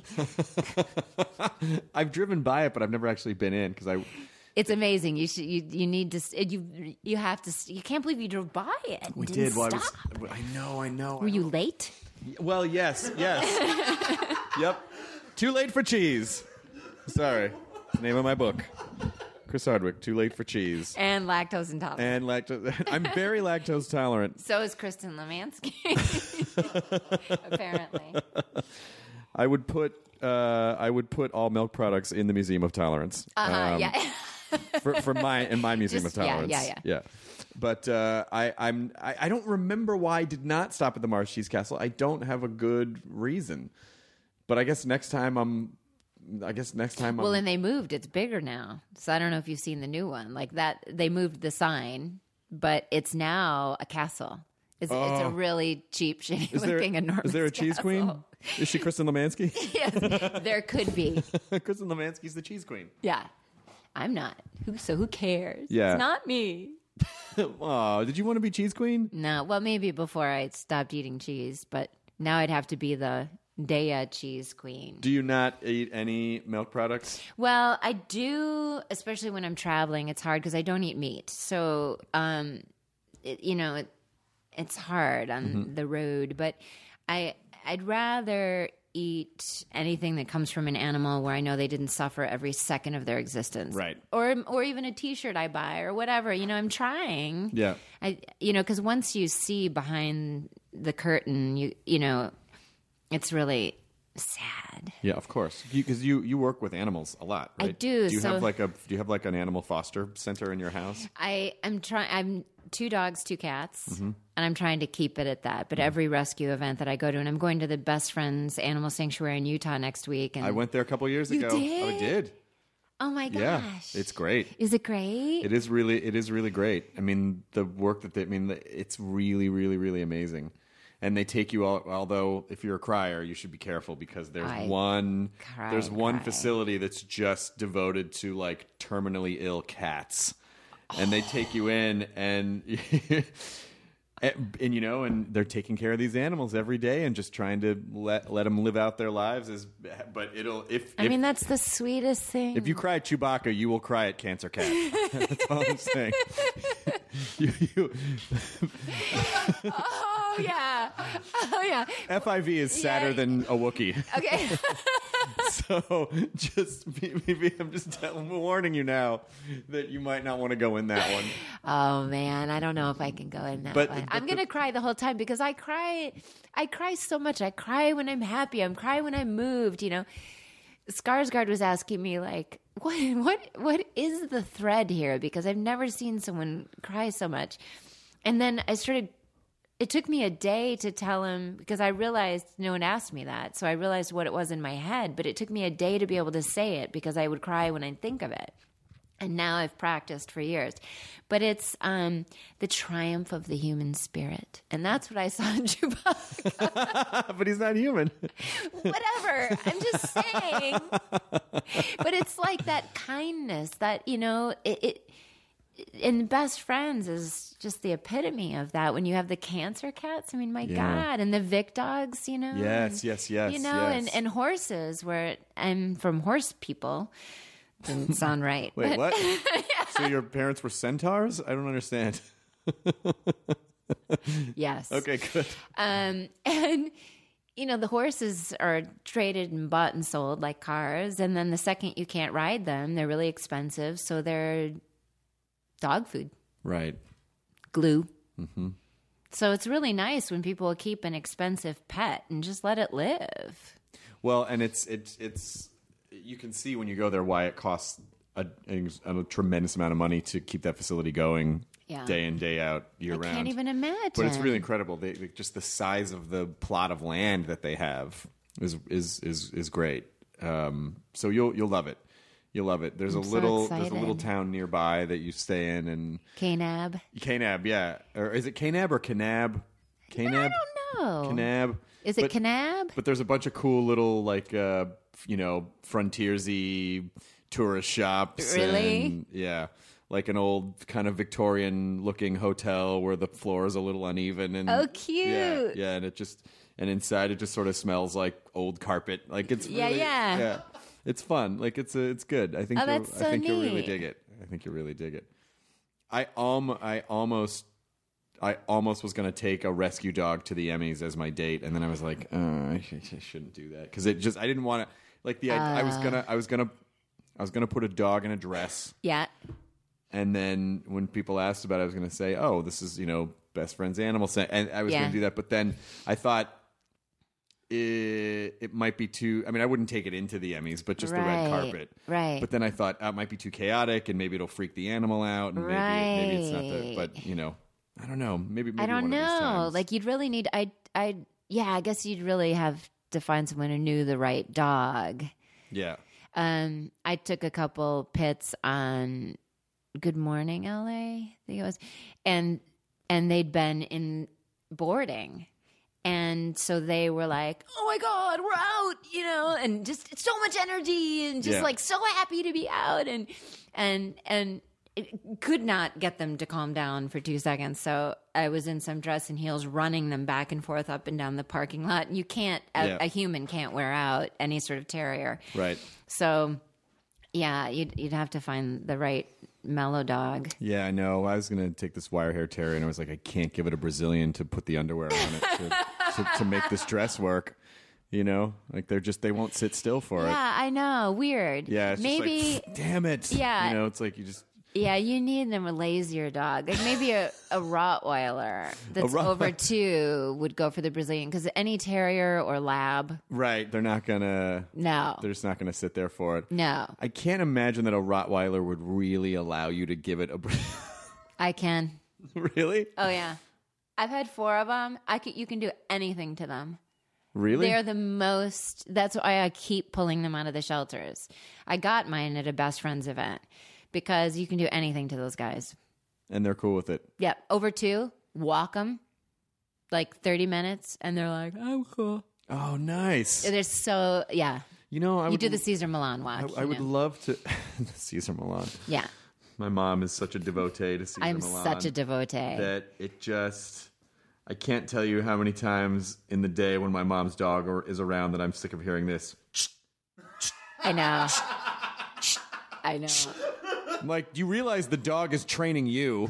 I've driven by it, but I've never actually been in because It's amazing. You need to. You have to. You can't believe you drove by it. We Didn't did. Well, stop. I know. Were you late? Well, yes. Yep. Too late for cheese. Sorry. Name of my book. Chris Hardwick, Too Late for Cheese. And lactose intolerant. And I'm very lactose tolerant. So is Kristen Lemansky. Apparently. I would put all milk products in the Museum of Tolerance. Yeah. for my Museum of Tolerance. Yeah. But I don't remember why I did not stop at the Mars Cheese Castle. I don't have a good reason. But I guess next time Well, and they moved. It's bigger now. So I don't know if you've seen the new one. Like that, they moved the sign, but it's now a castle. It's a really cheap, shitty looking, enormous. Is there a cheese castle. queen? Is she Kristen Lemansky? Yes, there could be. Kristen Lemansky's the cheese queen. Yeah. I'm not. Who cares? Yeah. It's not me. Oh, did you want to be cheese queen? No. Well, maybe before I stopped eating cheese, but now I'd have to be the Daya cheese queen. Do you not eat any milk products? Well, I do, especially when I'm traveling. It's hard because I don't eat meat. So, it's hard on the road. But I'd rather eat anything that comes from an animal where I know they didn't suffer every second of their existence. Right. Or even a T-shirt I buy or whatever. I'm trying. Yeah. Because once you see behind the curtain, it's really sad. Yeah, of course. Because you work with animals a lot, right? I do. Do you have like an animal foster center in your house? I'm 2 dogs, 2 cats, and I'm trying to keep it at that. But every rescue event that I go to, and I'm going to the Best Friends Animal Sanctuary in Utah next week. And I went there a couple years ago. Did? Oh, I did. Oh my gosh. Yeah, it's great. Is it great? It is really great. I mean, the work that it's really, really, really amazing. And they take you all. Although, if you're a crier, you should be careful because there's one facility that's just devoted to like terminally ill cats, and they take you in and and they're taking care of these animals every day and just trying to let them live out their lives. That's the sweetest thing. If you cry at Chewbacca, you will cry at Cancer Cat. That's all I'm saying. Oh yeah. FIV is sadder than a Wookiee. Okay. So just maybe I'm just warning you now that you might not want to go in that one. Oh man, I don't know if I can go in that But- one. but I'm gonna cry the whole time because I cry so much. I cry when I'm happy. I cry when I'm moved. Skarsgård was asking me like, what is the thread here? Because I've never seen someone cry so much. And then it took me a day to tell him, because I realized no one asked me that. So I realized what it was in my head, but it took me a day to be able to say it because I would cry when I think of it. And now I've practiced for years. But it's the triumph of the human spirit. And that's what I saw in Chewbacca. But he's not human. Whatever. I'm just saying. But it's like that kindness that, and Best Friends is just the epitome of that. When you have the cancer cats, I mean, my God, and the Vic dogs, Yes, yes. and horses, where I'm from horse people. Didn't sound right. Wait, what? So your parents were centaurs? I don't understand. Yes. Okay, good. And the horses are traded and bought and sold like cars. And then the second you can't ride them, they're really expensive. So they're dog food, Right. glue. Mm-hmm. So it's really nice when people keep an expensive pet and just let it live. Well, and it's you can see when you go there why it costs a tremendous amount of money to keep that facility going day in, day out, year round. I can't even imagine. But it's really incredible. Just the size of the plot of land that they have is great. So you'll love it. You'll love it. There's a little town nearby that you stay in, and Kanab. Kanab, yeah. Or is it Kanab or Kanab? Kanab? I don't know. Kanab. Is it Kanab? But there's a bunch of cool little frontiersy tourist shops. Really? And, yeah. Like an old kind of Victorian-looking hotel where the floor is a little uneven. And Oh, cute. Yeah, and inside it just sort of smells like old carpet. Like it's really, yeah. It's fun. Like it's good. I think that's so you'll really neat. dig it. I think you'll really dig it. I almost was going to take a rescue dog to the Emmys as my date, and then I was like, I shouldn't do that because I didn't want to. Like I was gonna put a dog in a dress. Yeah. And then when people asked about it, I was going to say, "Oh, this is Best Friends Animal Center," and I was going to do that. But then I thought it might be too. I mean, I wouldn't take it into the Emmys, but just the red carpet. Right. But then I thought it might be too chaotic, and maybe it'll freak the animal out, and maybe it's not the. But I don't know. Maybe I don't one of these know. times. Like you'd really need. I guess you'd really have to find someone who knew the right dog. Yeah. I took a couple pits on Good Morning LA, I think it was, and they'd been in boarding, and so they were like, "Oh my God, we're out!" And just so much energy, and just like so happy to be out, and it could not get them to calm down for 2 seconds. So I was in some dress and heels, running them back and forth up and down the parking lot. And you can't, a human can't wear out any sort of terrier, Right. So. Yeah, you'd have to find the right mellow dog. Yeah, I know. I was going to take this wire hair terrier, and I was like, I can't give it a Brazilian to put the underwear on it to make this dress work. Like they won't sit still for it. Yeah, I know. Weird. Yeah, it's maybe. just like, damn it. Yeah. It's like you just. Yeah, you need them a lazier dog. Like maybe a Rottweiler that's over 2 would go for the Brazilian, because any terrier or lab. Right. They're not going to. No. They're just not going to sit there for it. No. I can't imagine that a Rottweiler would really allow you to give it a. I can. Really? Oh, yeah. I've had 4 of them. You can do anything to them. Really? They're the most. That's why I keep pulling them out of the shelters. I got mine at a Best Friends event. Because you can do anything to those guys. And they're cool with it. Yeah. Over 2, walk them like 30 minutes, and they're like, I'm cool. Oh, nice. They're so, yeah. I You would do the Caesar Milan walk. I would love to. Caesar Milan. Yeah. My mom is such a devotee to Caesar I'm Milan. such a devotee. That it just. I can't tell you how many times in the day when my mom's dog is around that I'm sick of hearing this. I know. I know. I'm like, do you realize the dog is training you?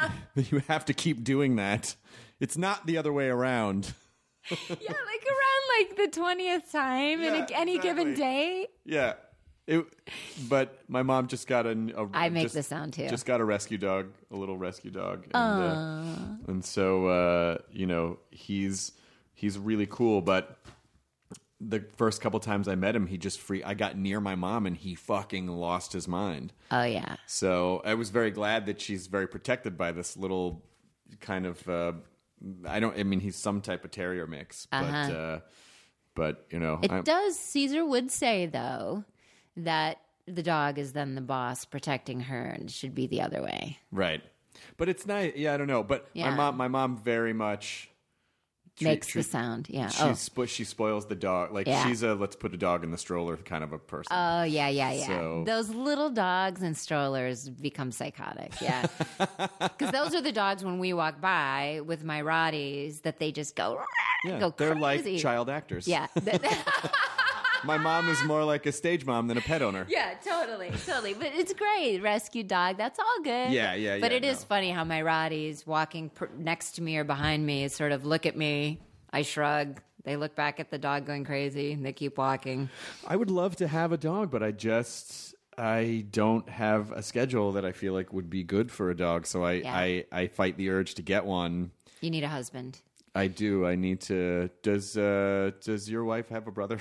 You have to keep doing that. It's not the other way around. Yeah, like around like the 20th time in any given day. Yeah. But my mom just got I make the sound too. Just got a rescue dog, a little rescue dog, and so he's really cool. But the first couple times I met him, I got near my mom and he fucking lost his mind. Oh yeah. So I was very glad that she's very protected by this little kind of. He's some type of terrier mix, but it does. Caesar would say though that the dog is then the boss protecting her, and it should be the other way. Right. But it's nice. Yeah, I don't know. But my mom very much makes the sound. Yeah. She spoils the dog. Like she's a let's put a dog in the stroller kind of a person. Oh yeah. So, those little dogs in strollers become psychotic. Yeah. Because those are the dogs when we walk by with my Rotties that they just go crazy. They're like child actors. Yeah. My mom is more like a stage mom than a pet owner. Yeah, totally. But it's great. Rescue dog, that's all good. Yeah. But it is funny how my Rotties walking next to me or behind me sort of look at me. I shrug. They look back at the dog going crazy. And they keep walking. I would love to have a dog, but I don't have a schedule that I feel like would be good for a dog. So I fight the urge to get one. You need a husband. I do. I need to. Does your wife have a brother?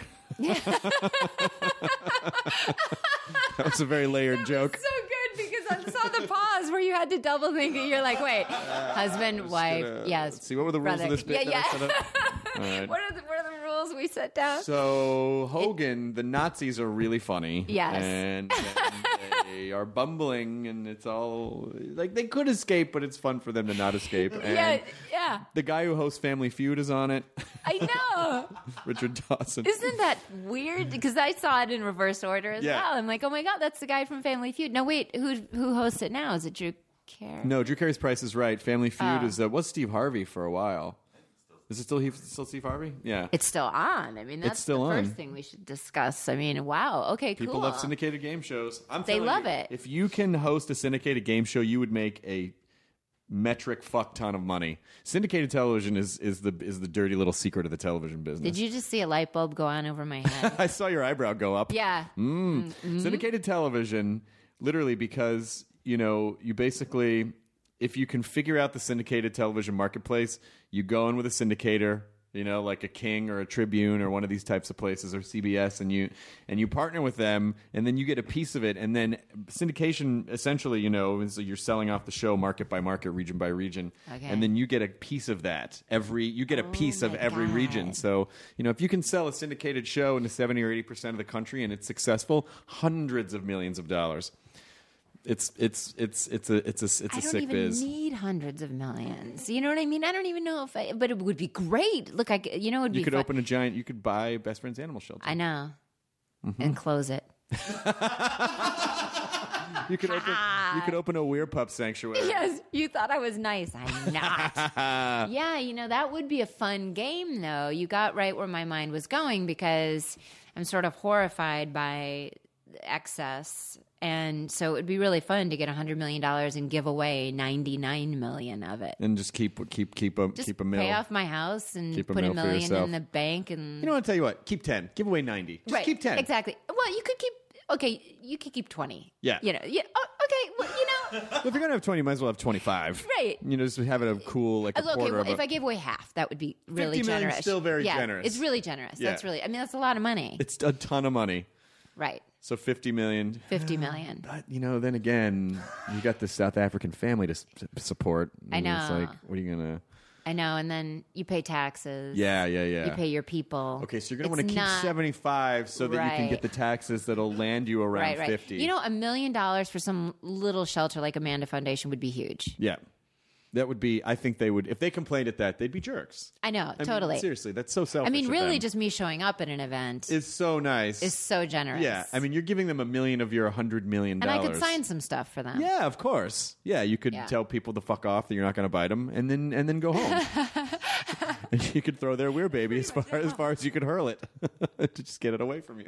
That was a very layered joke. So good because I saw the pause where you had to double think it. You're like, wait, husband, wife, yes. Let's see, what were the rules of this bit? Yeah. All right. What are the rules we set down? So Hogan, the Nazis are really funny. Yes. And they are bumbling, and it's all like they could escape, but it's fun for them to not escape. And yeah. The guy who hosts Family Feud is on it. I know. Richard Dawson. Isn't that weird? Because I saw it in reverse order as well. I'm like, oh my God, that's the guy from Family Feud. No, wait, who hosts it now? Is it Drew Carey? No, Drew Carey's Price is Right. Family Feud was Steve Harvey for a while. Is it still Steve Harvey? Yeah. It's still on. I mean, that's still the on. first thing we should discuss. I mean, wow. Okay, cool. People love syndicated game shows. They love it. If you can host a syndicated game show, you would make a metric fuck ton of money. Syndicated television is the dirty little secret of the television business. Did you just see a light bulb go on over my head? I saw your eyebrow go up. Yeah. Mm-hmm. Syndicated television, literally, because you basically, if you can figure out the syndicated television marketplace, you go in with a syndicator, like a King or a Tribune or one of these types of places, or CBS, and you partner with them, and then you get a piece of it. And then syndication, essentially, is you're selling off the show market by market, region by region, and then you get a piece of that. You get a piece of every region. So if you can sell a syndicated show into 70 or 80% of the country and it's successful, hundreds of millions of dollars. It's a sick biz. I don't even need hundreds of millions. You know what I mean? I don't even know but it would be great. Look, it'd be You could open you could buy Best Friends Animal Shelter. I know. And close it. You could open a Weir Pup sanctuary. Yes, you thought I was nice. I'm not. Yeah, that would be a fun game, though. You got right where my mind was going because I'm sort of horrified by excess. And so it would be really fun to get $100 million and give away $99 million of it, and just keep a mill. Pay off my house and keep put $1 million in the bank. And I'll tell you what, keep 10, give away 90. Just keep 10. Exactly. Well, you could keep. Okay, you could keep 20. Yeah. Yeah. Oh, okay. Well, Well, if you're gonna have 20, you might as well have 25. Right. Just have it a cool a quarter of if I gave away half, that would be really 50 generous. Still very generous. It's really generous. Yeah. That's a lot of money. It's a ton of money. Right. So $50 million. $50 million. But then again, you got this South African family to support. I know. It's like, what are you gonna? I know, and then you pay taxes. Yeah. You pay your people. Okay, so you're gonna want to keep 75 so that you can get the taxes that'll land you around 50. $1 million for some little shelter like Amanda Foundation would be huge. Yeah. That would be, I think they would, if they complained at that, they'd be jerks. I know, totally. Seriously, that's so selfish. I mean, really, them. just me showing up at an event is so nice. Is so generous. Yeah, I mean, you're giving them $1 million of your $100 million. And I could sign some stuff for them. Yeah, of course. Yeah, you could tell people to fuck off, that you're not going to bite them, and then go home. And you could throw their weird baby as far as you could hurl it to just get it away from you.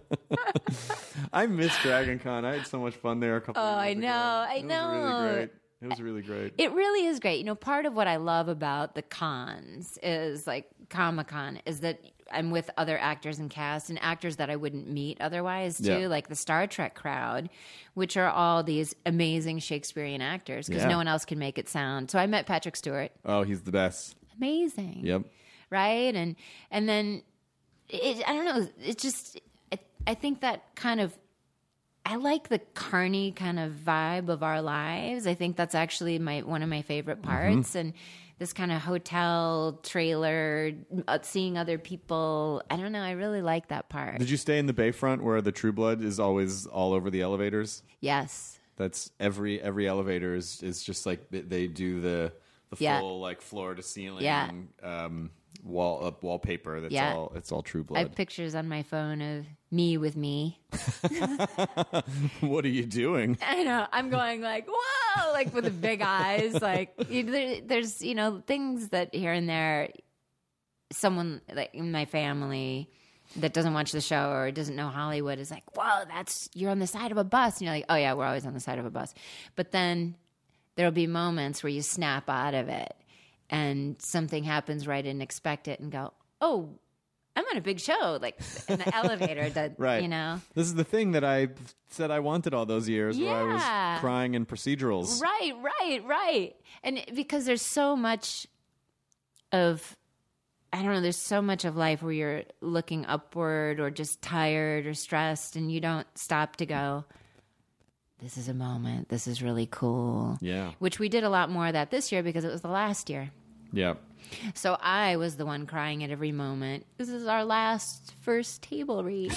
I miss Dragon Con. I had so much fun there a couple of years ago. I know. It was really great. It was really great. It really is great. You know, part of what I love about the cons is like Comic-Con is that I'm with other actors and cast and actors that I wouldn't meet otherwise too, Yeah. like the Star Trek crowd, which are all these amazing Shakespearean actors because Yeah. no one else can make it sound. So I met Patrick Stewart. Oh, he's the best. Amazing. Yep. Right? And then I don't know, it's just I think that kind of I like the carny kind of vibe of our lives. I think that's actually one of my favorite parts. And this kind of hotel trailer, seeing other people. I don't know. I really like that part. Did you stay in the Bayfront where the True Blood is always all over the elevators? Yes. That's every elevator is just like they do the Yeah. full like floor to ceiling Yeah. wallpaper. It's all True I Blood. have pictures on my phone of me with me. What are you doing? I know. I'm going like, whoa, like with the big eyes. Like there's, things that here and there, someone like in my family that doesn't watch the show or doesn't know Hollywood is like, whoa, you're on the side of a bus. And you're like, oh yeah, we're always on the side of a bus. But then there'll be moments where you snap out of it and something happens where I didn't expect it and go, oh, I'm on a big show, like in the elevator, that, Right. This is the thing that I said I wanted all those years where I Yeah. was crying in procedurals. Right. And because there's so much of, I don't know, there's so much of life where you're looking upward or just tired or stressed and you don't stop to go, this is a moment. This is really cool. Yeah. Which we did a lot more of that this year because it was the last year. Yeah. So I was the one crying at every moment. This is our first table read,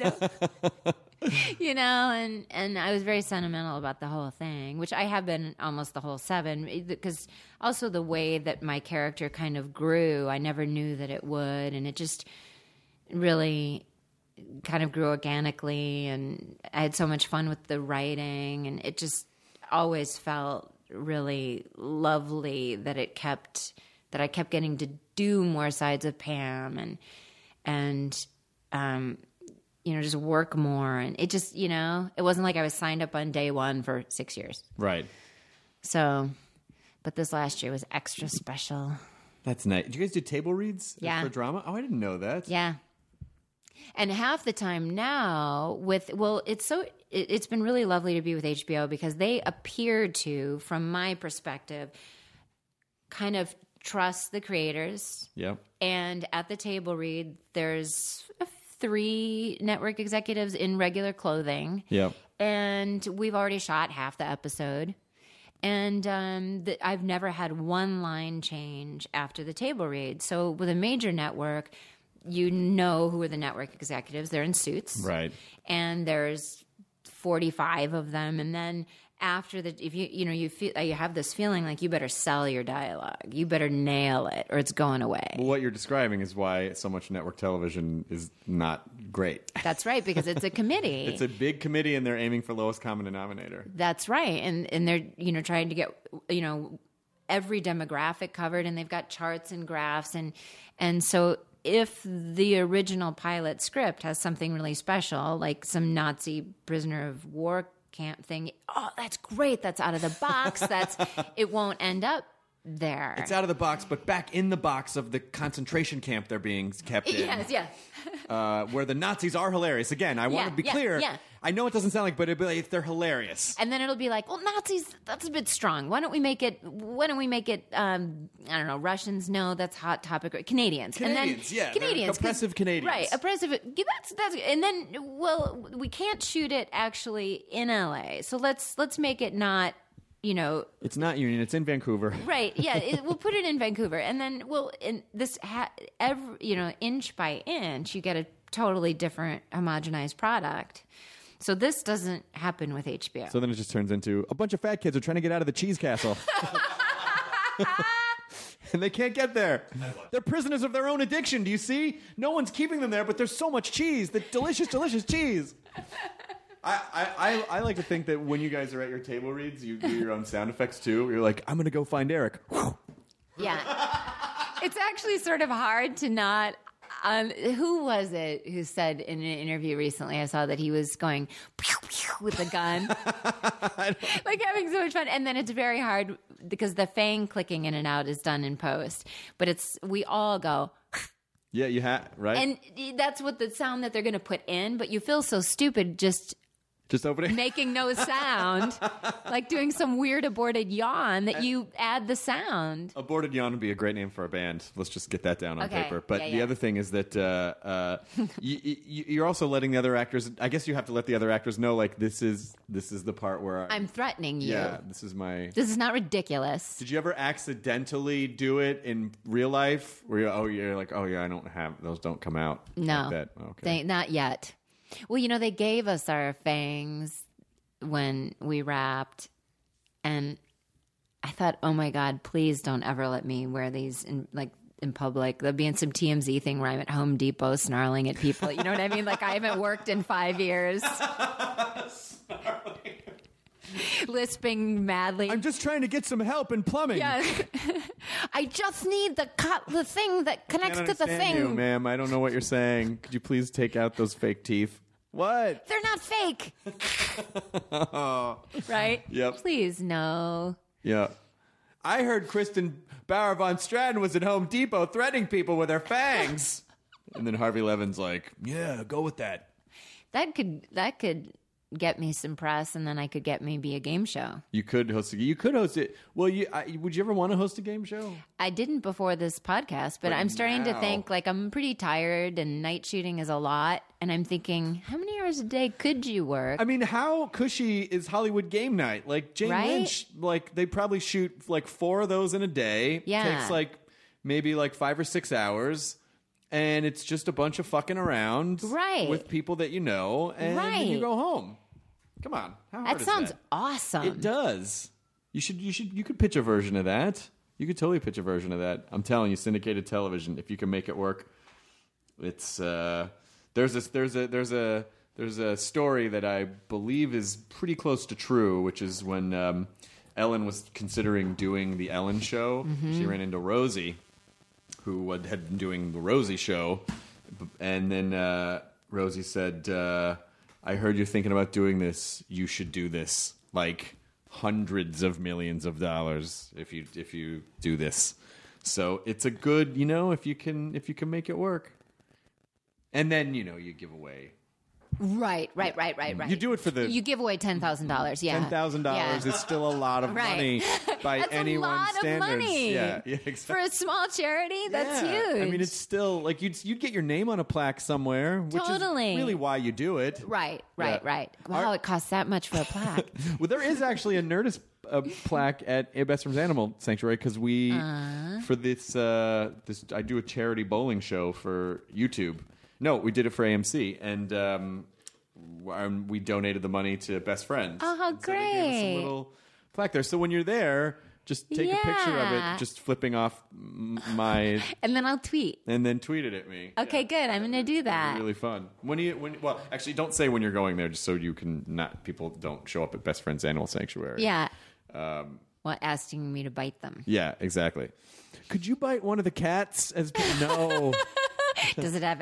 and I was very sentimental about the whole thing, which I have been almost the whole 7, because also the way that my character kind of grew, I never knew that it would, and it just really kind of grew organically, and I had so much fun with the writing, and it just always felt really lovely that I kept getting to do more sides of Pam and just work more. And it just, it wasn't like I was signed up on day one for 6 years. Right. So, but this last year was extra special. That's nice. Did you guys do table reads Yeah. for drama? Oh, I didn't know that. Yeah. And half the time now it's been really lovely to be with HBO because they appear to, from my perspective, kind of trust the creators. Yep. And at the table read, there's 3 network executives in regular clothing. Yep. And we've already shot half the episode. And I've never had one line change after the table read. So with a major network, you know who are the network executives. They're in suits. Right. And there's 45 of them. And then after if you feel you have this feeling like you better sell your dialogue, you better nail it, or it's going away. Well, what you're describing is why so much network television is not great. That's right, because it's a committee. It's a big committee, and they're aiming for lowest common denominator. That's right, and they're trying to get every demographic covered, and they've got charts and graphs, and so if the original pilot script has something really special, like some Nazi prisoner of war camp thing, oh, that's great. That's out of the box. It won't end up there. It's out of the box, but back in the box of the concentration camp they're being kept in. Yes, yeah. Where the Nazis are hilarious. Again, I want to be clear. Yeah. I know it doesn't sound like, but it'll be like they're hilarious. And then it'll be like, well, Nazis, that's a bit strong. Why don't we make it, I don't know, Russians? No, that's hot topic. Canadians. Canadians, yeah. Canadians. Oppressive Canadians. Right, oppressive. That's, and then, well, we can't shoot it actually in LA. So let's make it not, It's not Union. It's in Vancouver. Right. Yeah. We'll put it in Vancouver, and then inch by inch, you get a totally different homogenized product. So this doesn't happen with HBO. So then it just turns into a bunch of fat kids are trying to get out of the cheese castle. And they can't get there. They're prisoners of their own addiction. Do you see? No one's keeping them there, but there's so much cheese. The delicious, delicious cheese. I like to think that when you guys are at your table reads, you do your own sound effects too. You're like, I'm going to go find Eric. Yeah. It's actually sort of hard to not... who was it who said in an interview recently, I saw that he was going pew, pew, with a gun. Like having so much fun. And then it's very hard because the fang clicking in and out is done in post. But we all go... Yeah, you have, right? And that's what the sound that they're going to put in, but you feel so stupid just opening, making no sound, like doing some weird aborted yawn that you add the sound. Aborted Yawn would be a great name for a band. Let's just get that down on paper. But the other thing is that you're also letting the other actors. I guess you have to let the other actors know, like this is the part where I'm threatening you. Yeah, this is not ridiculous. Did you ever accidentally do it in real life? Where you're like, oh yeah, I don't have those. Don't come out. No, like that. Okay, not yet. Well, they gave us our fangs when we wrapped, and I thought, oh my God, please don't ever let me wear these in public. There'll be in some TMZ thing where I'm at Home Depot snarling at people. You know what I mean? Like I haven't worked in 5 years. Lisping madly. I'm just trying to get some help in plumbing. Yeah. I just need the thing that connects to the thing. You, ma'am. I don't know what you're saying. Could you please take out those fake teeth? What? They're not fake. Right? Yep. Please, no. Yeah. I heard Kristen Bauer von Straten was at Home Depot threatening people with her fangs. And then Harvey Levin's like, yeah, go with that. That could get me some press, and then I could get maybe a game show. You could host it. Well, would you ever want to host a game show? I didn't before this podcast, but I'm starting to think, like, I'm pretty tired, and night shooting is a lot, and I'm thinking, how many hours a day could you work? I mean, how cushy is Hollywood Game Night? Like, Jane Lynch, like, they probably shoot, like, 4 of those in a day. Yeah. Takes, like, maybe, like, 5 or 6 hours. And it's just a bunch of fucking around. Right. With people that you know. And then you go home. Come on. How hard that is sounds awesome. It does. You could pitch a version of that. You could totally pitch a version of that. I'm telling you, syndicated television, if you can make it work. It's there's a story that I believe is pretty close to true, which is when Ellen was considering doing the Ellen show. Mm-hmm. She ran into Rosie, who had been doing the Rosie show, and then Rosie said, I heard you're thinking about doing this. You should do this. Like hundreds of millions of dollars if you do this. So it's a good, if you can make it work. And then, you give away. Right. You do it for you give away $10,000. Yeah, $10,000 is still a lot of money by that's anyone's a lot standards. Of money. Yeah, exactly. For a small charity, that's huge. I mean, it's still like you'd get your name on a plaque somewhere, which is really why you do it. Right. Wow, it costs that much for a plaque. Well, there is actually a Nerdist plaque at Best Friends Animal Sanctuary because we for this I do a charity bowling show for YouTube. No, we did it for AMC, and we donated the money to Best Friends. Oh, how great! So they gave us a little plaque there. So when you're there, just take a picture of it, just flipping off my, and then I'll tweet, and then tweet it at me. Okay, good. I'm going to do that. Really fun. Well, actually, don't say when you're going there, just so you can people don't show up at Best Friends Animal Sanctuary. Yeah. Asking me to bite them. Yeah, exactly. Could you bite one of the cats? No. Does it have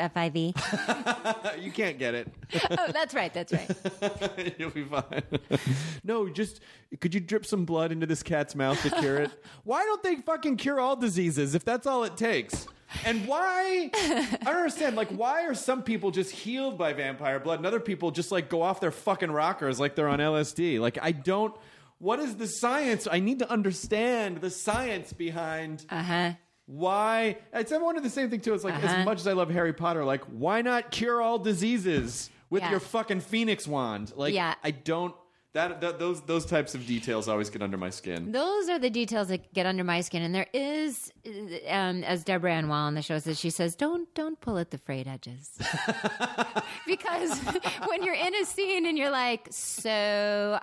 FIV? You can't get it. Oh, that's right. You'll be fine. No, could you drip some blood into this cat's mouth to cure it? Why don't they fucking cure all diseases if that's all it takes? And why? I don't understand. Like, why are some people just healed by vampire blood and other people just like go off their fucking rockers like they're on LSD? Like, what is the science? I need to understand the science behind why. It's everyone did the same thing too. It's like, as much as I love Harry Potter, like, why not cure all diseases with your fucking Phoenix wand? Like, I don't. Those types of details always get under my skin. Those are the details that get under my skin. And there is, as Deborah Ann Wall on the show says, she says, don't pull at the frayed edges. Because when you're in a scene and you're like, so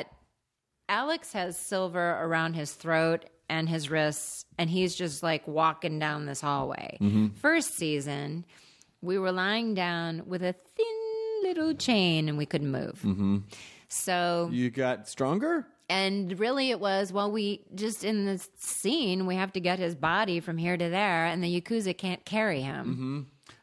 Alex has silver around his throat and his wrists, and he's just like walking down this hallway. Mm-hmm. First season, we were lying down with a thin little chain and we couldn't move. Mm-hmm. So you got stronger? And really it was, we just in this scene, we have to get his body from here to there, and the Yakuza can't carry him.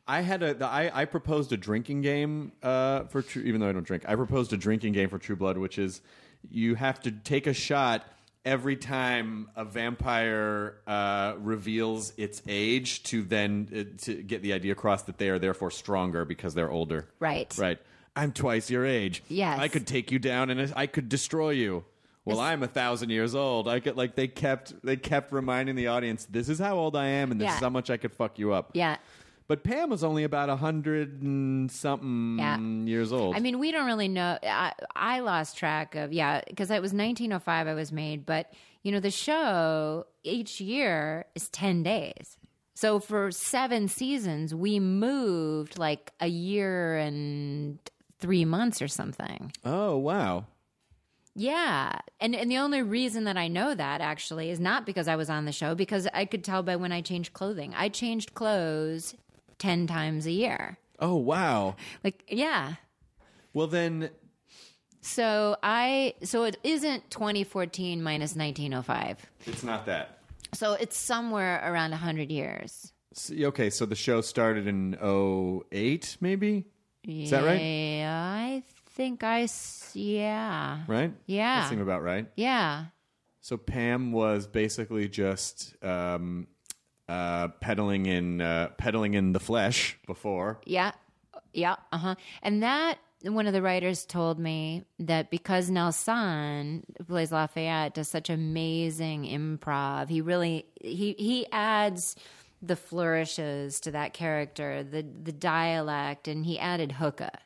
I proposed a drinking game for True, even though I don't drink. I proposed a drinking game for True Blood, which is you have to take a shot every time a vampire reveals its age to then to get the idea across that they are therefore stronger because they're older. Right. Right. I'm twice your age. Yes. I could take you down and I could destroy you. Well, I'm 1,000 years old. I could they kept reminding the audience, this is how old I am, and this is how much I could fuck you up. Yeah. But Pam was only about 100 and something years old. I mean, we don't really know. I lost track of, because it was 1905 I was made. But, the show each year is 10 days. So for 7 seasons, we moved like a year and 3 months or something. Oh, wow. Yeah. And the only reason that I know that actually is not because I was on the show, because I could tell by when I changed clothing. I changed clothes 10 times a year. Oh, wow. Yeah. Well, then... So it isn't 2014 minus 1905. It's not that. So it's somewhere around 100 years. Okay, so the show started in 08, maybe? Is that right? I think yeah. Right? Yeah. That seemed about right. Yeah. So Pam was basically just peddling in the flesh before. Yeah. Yeah. Uh-huh. And that, one of the writers told me that because Nelson, who plays Lafayette, does such amazing improv, he adds the flourishes to that character, the dialect, and he added hookah.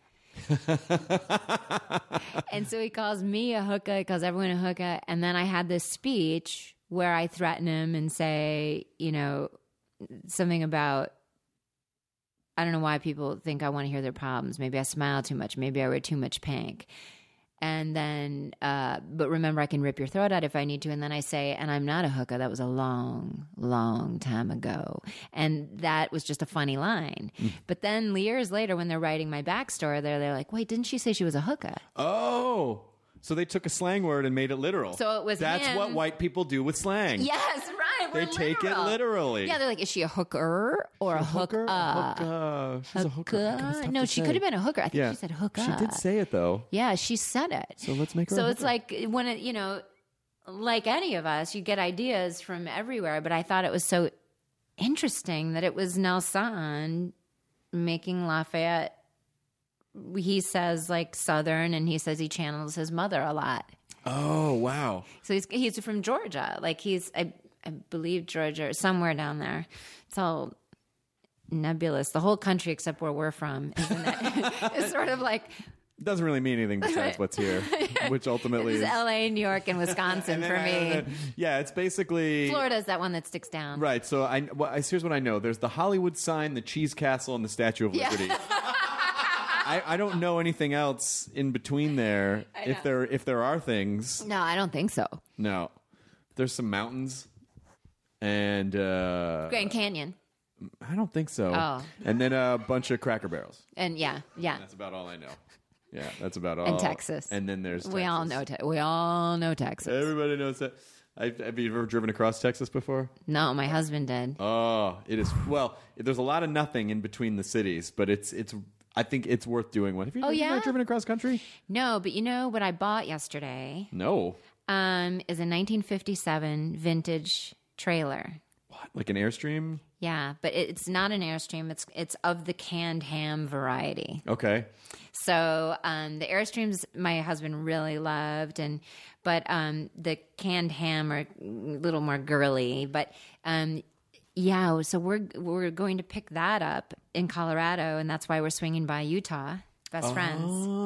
And so he calls me a hookah, he calls everyone a hookah, and then I had this speech where I threaten him and say, something about, I don't know why people think I want to hear their problems. Maybe I smile too much. Maybe I wear too much pink. And then, but remember, I can rip your throat out if I need to. And then I say, and I'm not a hookah. That was a long, long time ago. And that was just a funny line. But then years later, when they're writing my backstory, they're like, wait, didn't she say she was a hookah? Oh, so they took a slang word and made it literal. So it was That's him. what white people do with slang. Yes, right. They take it literally. Yeah, they're like, is she a hooker or a hooker? She's a hooker. No, she could have been a hooker. I think she said hooker. She did say it, though. Yeah, she said it. So let's make her So a it's hooker. like when it, like any of us, you get ideas from everywhere. But I thought it was so interesting that it was Nelson making Lafayette. He says like Southern, and he says he channels his mother a lot. Oh, wow. So he's from Georgia. Like I believe Georgia or somewhere down there. It's all nebulous. The whole country except where we're from, isn't it? It's sort of like... It doesn't really mean anything besides what's here, which ultimately is... L.A., New York, and Wisconsin for me. Yeah, it's basically... Florida's that one that sticks down. Right, so here's what I know. There's the Hollywood sign, the Cheese Castle, and the Statue of Liberty. I don't know anything else in between there. If there are things. No, I don't think so. No. There's some mountains and Grand Canyon. I don't think so. Oh. And then a bunch of Cracker Barrels. And yeah. That's about all I know. Yeah, that's about all. And Texas. And then there's Texas. We all know Texas. Everybody knows that. Have you ever driven across Texas before? No, my husband did. Oh, it is. Well, there's a lot of nothing in between the cities, but it's. I think it's worth doing one. Have you ever driven across country? No, but you know what I bought yesterday? No. Is a 1957 vintage trailer. What? Like an Airstream? Yeah, but it's not an Airstream. It's of the canned ham variety. Okay. So the Airstreams my husband really loved, but the canned ham are a little more girly. But yeah, so we're going to pick that up in Colorado, and that's why we're swinging by Utah. Best friends.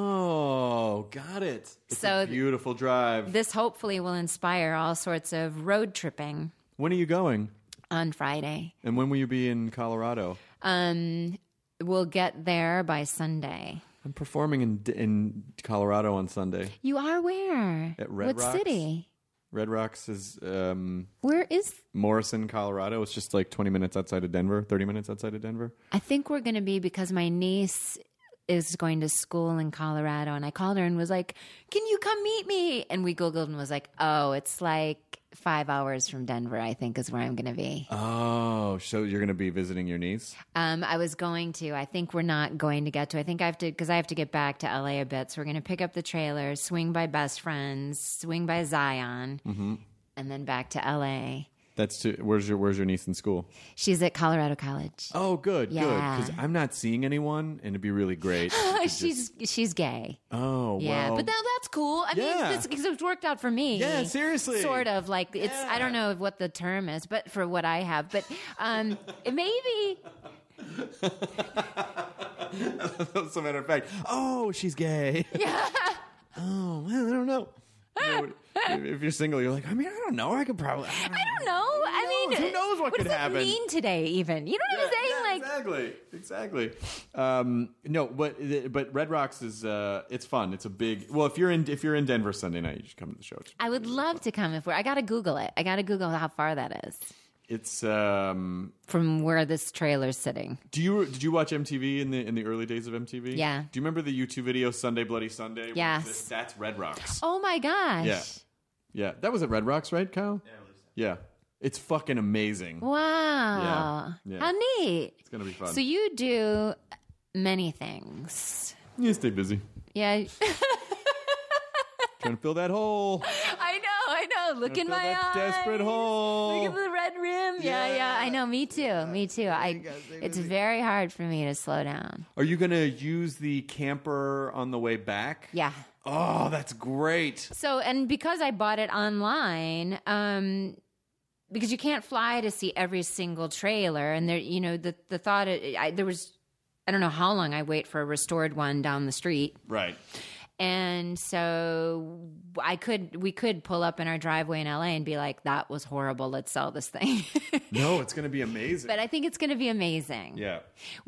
Oh, got it. It's a beautiful drive. This hopefully will inspire all sorts of road tripping. When are you going? On Friday. And when will you be in Colorado? We'll get there by Sunday. I'm performing in Colorado on Sunday. You are where? At Red Rocks. What city? Red Rocks is... where is... Morrison, Colorado. It's just like 20 minutes outside of Denver, 30 minutes outside of Denver. I think we're going to be, because my niece is going to school in Colorado, and I called her and was like, "Can you come meet me?" And we Googled and was like, "Oh, it's like 5 hours from Denver, I think is where I'm going to be." Oh, so you're going to be visiting your niece? I was going to. I think we're not going to get to. I think I have to, because I have to get back to LA a bit. So we're going to pick up the trailer, swing by Best Friends, swing by Zion, and then back to LA. Where's your niece in school? She's at Colorado College. Oh, good, Yeah. good. Because I'm not seeing anyone, and it'd be really great. She's gay. Oh, Yeah, well. but that's cool. I Yeah. mean, because it's worked out for me. Yeah, seriously. Sort of like it's. I don't know what the term is, but for what I have, but maybe. As a matter of fact, oh, she's gay. Yeah. Oh, well, I don't know. If you're single, you're like, I mean, I don't know. I could probably. I don't know. I mean, who knows what could does happen? It mean today? Even you know what I'm saying? Exactly. No, but Red Rocks is it's fun. It's a big. Well, if you're in Denver Sunday night, you should come to the show. I would love to come I got to Google it. I got to Google how far that is It's from where this trailer's sitting. Did you watch MTV in the early days of MTV? Yeah. Do you remember the YouTube video Sunday Bloody Sunday? Yes. That's Red Rocks. Oh my gosh. Yeah. Yeah. That was at Red Rocks, right, Kyle? Yeah. It's fucking amazing. Wow. Yeah. How neat. It's gonna be fun. So you do many things. You stay busy. Yeah. Trying to fill that hole. I know. Look in Fill my that eyes. desperate hole. Look at the red rim. Yeah. I know. Me too. It's very hard for me to slow down. Are you gonna use the camper on the way back? Yeah. Oh, that's great. So, and because I bought it online, because you can't fly to see every single trailer, and there, the thought, there was, I don't know how long I wait for a restored one down the street. Right. And so we could pull up in our driveway in LA and be like, that was horrible. Let's sell this thing. No, it's going to be amazing. But I think it's going to be amazing. Yeah.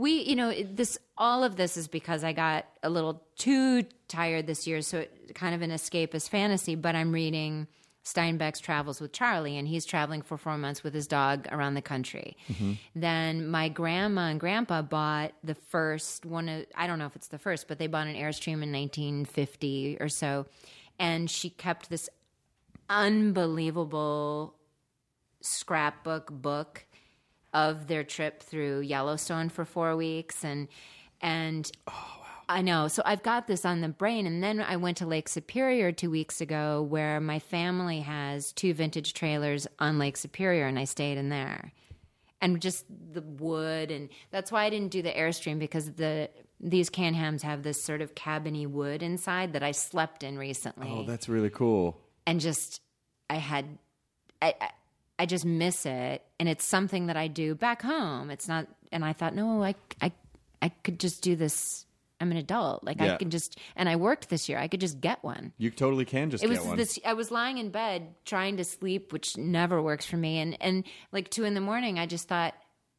All of this is because I got a little too tired this year. So it kind of an escapist fantasy, but I'm reading Steinbeck's Travels with Charlie, and he's traveling for 4 months with his dog around the country. Mm-hmm. Then my grandma and grandpa bought the first one. I don't know if it's the first, but they bought an Airstream in 1950 or so. And she kept this unbelievable scrapbook book of their trip through Yellowstone for 4 weeks. And oh, wow. I know. So I've got this on the brain. And then I went to Lake Superior 2 weeks ago, where my family has 2 vintage trailers on Lake Superior, and I stayed in there. And just the wood, and that's why I didn't do the Airstream, because these Can-Hams have this sort of cabiny wood inside that I slept in recently. Oh, that's really cool. And just I just miss it, and it's something that I do back home. It's not, and I thought, no, I could just do this. I'm an adult. I can just, and I worked this year. I could just get one. You totally can just get one. I was lying in bed trying to sleep, which never works for me. And like 2 a.m, I just thought,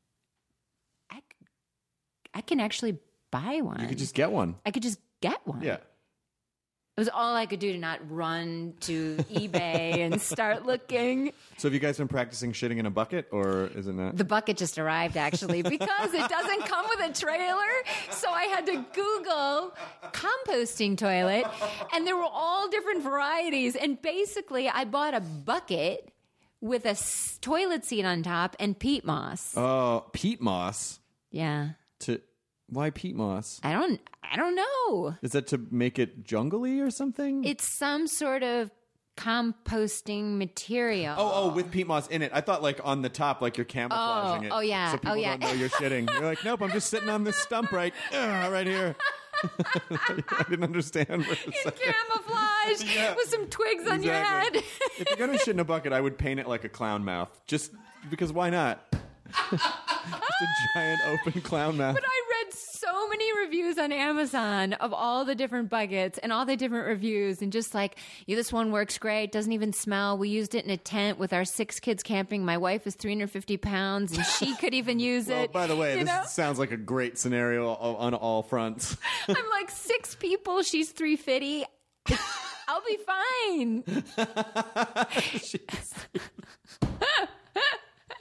I can actually buy one. You could just get one. I could just get one. Yeah. It was all I could do to not run to eBay and start looking. So have you guys been practicing shitting in a bucket, or is it not? The bucket just arrived, actually, because it doesn't come with a trailer. So I had to Google composting toilet, and there were all different varieties. And basically, I bought a bucket with a toilet seat on top and peat moss. Oh, peat moss? Yeah. Why peat moss? I don't know. Is that to make it jungly or something? It's some sort of composting material. Oh, with peat moss in it. I thought like on the top, like you're camouflaging it. Oh, yeah. So people don't know you're shitting. You're like, nope, I'm just sitting on this stump right here. I didn't understand. You're camouflaged with some twigs on your head. If you're going to shit in a bucket, I would paint it like a clown mouth. Just because why not? Just a giant open clown mouth. But I read so many reviews on Amazon of all the different buckets and all the different reviews, and just like, this one works great, doesn't even smell. We used it in a tent with our 6 kids camping. My wife is 350 pounds, and she could even use well, it. By the way, this sounds like a great scenario on all fronts. I'm like 6 people. She's 350. I'll be fine.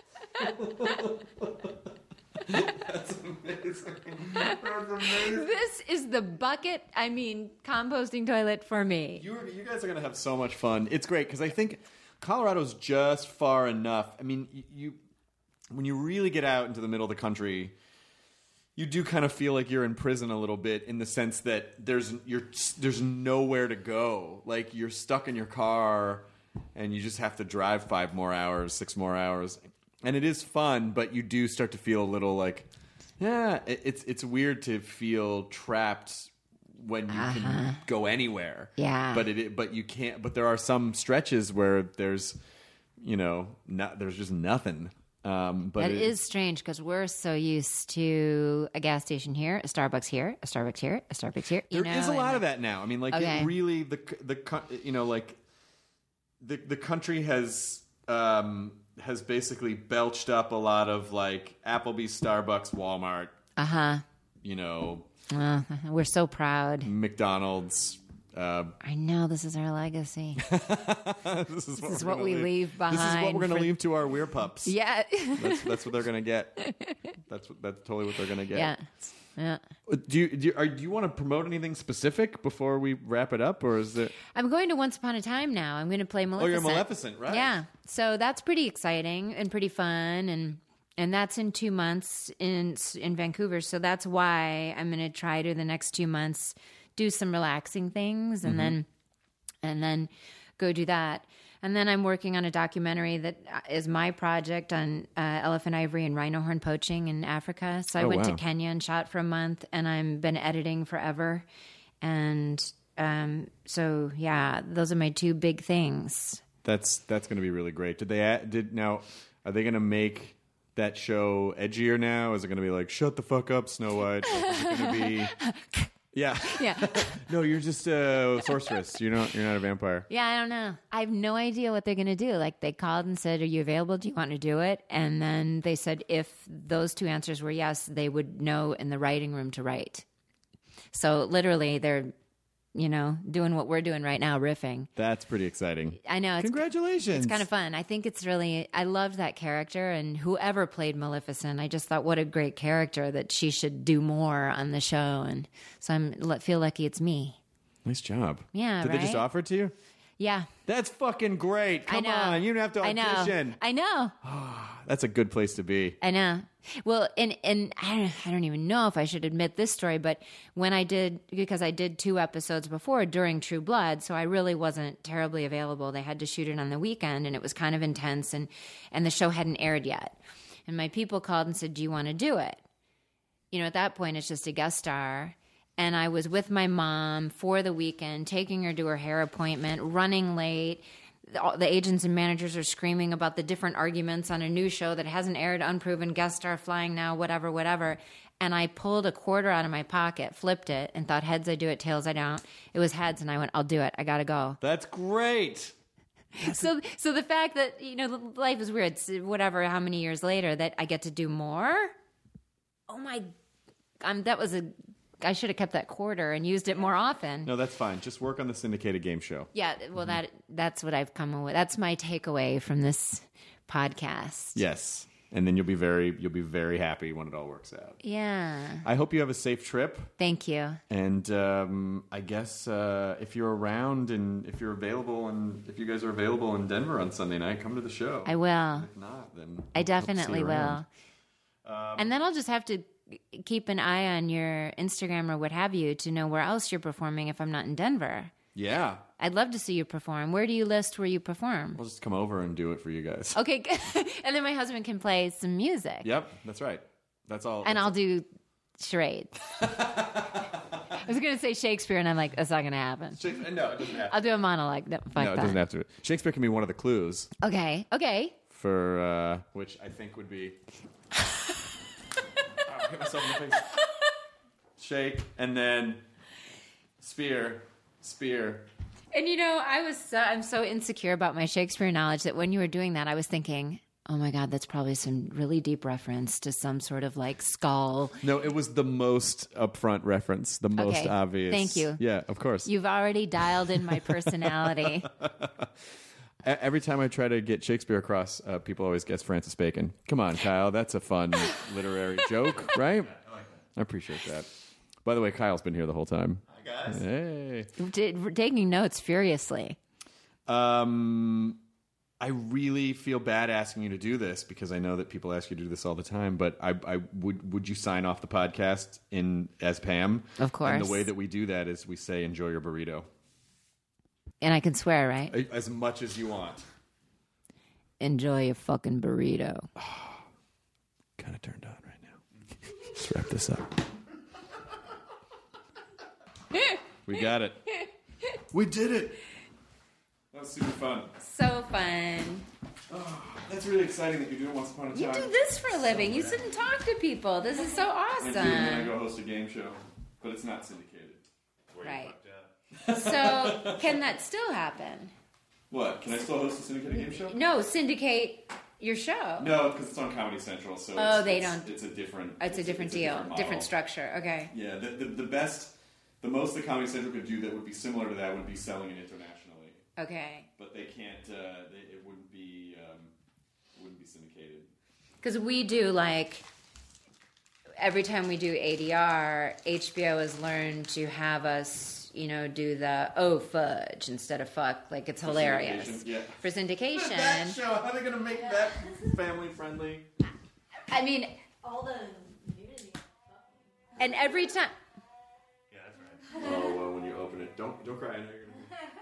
That's amazing. That's amazing. This This is the bucket, composting toilet for me. You guys are going to have so much fun. It's great because I think Colorado's just far enough. I mean, when you really get out into the middle of the country, you do kind of feel like you're in prison a little bit in the sense that there's nowhere to go. Like you're stuck in your car and you just have to drive 5 more hours, 6 more hours. And it is fun, but you do start to feel a little like, yeah, it's weird to feel trapped when you can go anywhere. Yeah. But you can't. But there are some stretches where there's, there's just nothing. But it is strange because we're so used to a gas station here, a Starbucks here, a Starbucks here, a Starbucks here. There is a lot of that now. I mean, like Okay. it really the country has basically belched up a lot of like Applebee's, Starbucks, Walmart. We're so proud. McDonald's. I know, this is our legacy. This is This is what we leave behind. This is what we're going to leave to our weir pups. Yeah. That's what they're going to get. That's totally what they're going to get. Yeah. Do you want to promote anything specific before we wrap it up, or is there? I'm going to Once Upon a Time now. I'm going to play Maleficent. Oh, you're Maleficent, right? Yeah. So that's pretty exciting and pretty fun, and that's in 2 months in Vancouver. So that's why I'm going to try to the next 2 months do some relaxing things, and then go do that. And then I'm working on a documentary that is my project on elephant ivory and rhino horn poaching in Africa. So I went to Kenya and shot for a month, and I've been editing forever. And so, yeah, those are my 2 big things. That's going to be really great. Are they going to make that show edgier now? Is it going to be like, shut the fuck up, Snow White? Like, is it going to be... Yeah. No, you're just a sorceress. You're not a vampire. Yeah, I don't know. I have no idea what they're going to do. Like, they called and said, are you available? Do you want to do it? And then they said if those 2 answers were yes, they would know in the writing room to write. So literally they're, doing what we're doing right now, riffing. That's pretty exciting. I know. Congratulations. It's kind of fun. I think I loved that character, and whoever played Maleficent, I just thought what a great character that she should do more on the show. And so I feel lucky it's me. Nice job. Yeah, Did they just offer it to you? Yeah. That's fucking great. Come on. You don't have to audition. I know. That's a good place to be. I know. Well, and I don't even know if I should admit this story, but because I did 2 episodes before during True Blood, so I really wasn't terribly available. They had to shoot it on the weekend, and it was kind of intense, and the show hadn't aired yet. And my people called and said, do you want to do it? At that point, it's just a guest star. And I was with my mom for the weekend, taking her to her hair appointment, running late. The agents and managers are screaming about the different arguments on a new show that hasn't aired, unproven, guest star flying now, whatever. And I pulled a quarter out of my pocket, flipped it, and thought, heads I do it, tails I don't. It was heads, and I went, I'll do it. I got to go. That's great. So the fact that, life is weird, whatever, how many years later, that I get to do more. Oh my, I should have kept that quarter and used it more often. No, that's fine. Just work on the syndicated game show. Yeah, well, that's what I've come up with. That's my takeaway from this podcast. Yes, and then you'll be very happy when it all works out. Yeah. I hope you have a safe trip. Thank you. And I guess if you're around and if you're available and if you guys are available in Denver on Sunday night, come to the show. I will. If not, then I definitely will. will. And then I'll just have to keep an eye on your Instagram or what have you to know where else you're performing if I'm not in Denver. Yeah. I'd love to see you perform. Where do you list where you perform? We'll just come over and do it for you guys. Okay. And then my husband can play some music. Yep, that's right. That's all. And I'll do charades. I was going to say Shakespeare, and I'm like, that's not going to happen. No, it doesn't have to. I'll do a monologue. No, it doesn't have to. Shakespeare can be one of the clues. Okay. For, which I think would be... hit myself in the face. Shake, and then spear. And I'm so insecure about my Shakespeare knowledge that when you were doing that, I was thinking, oh my God, that's probably some really deep reference to some sort of like skull. No, it was the most upfront reference, the most obvious. Thank you. Yeah, of course. You've already dialed in my personality. Every time I try to get Shakespeare across, people always guess Francis Bacon. Come on, Kyle. That's a fun literary joke, right? I like that. I appreciate that. By the way, Kyle's been here the whole time. Hi, guys. Hey. Taking notes furiously. I really feel bad asking you to do this because I know that people ask you to do this all the time. But I would you sign off the podcast as Pam? Of course. And the way that we do that is we say, "Enjoy your burrito." And I can swear, right? As much as you want. Enjoy your fucking burrito. Kind of turned on right now. Let's wrap this up. We got it. We did it. That was super fun. So fun. Oh, that's really exciting that you do it once upon a time. You do this for a living. You sit and talk to people. This is so I awesome. do, and then I go host a game show, but it's not syndicated. Right. So, can that still happen? What? Can I still host a syndicated game show? No, syndicate your show. No, because it's on Comedy Central, so it's a different. It's a different deal, different structure. Okay. Yeah, the most that Comedy Central could do that would be similar to that would be selling it internationally. Okay. But they can't. It wouldn't be syndicated. Because we do every time we do ADR, HBO has learned to have us, do the fudge instead of fuck. Like it's hilarious. For syndication. That show, how are they going to make that family friendly? I mean, All the nudity. and every time. Yeah, that's right. Oh well, when you open it, don't cry. I know you're gonna.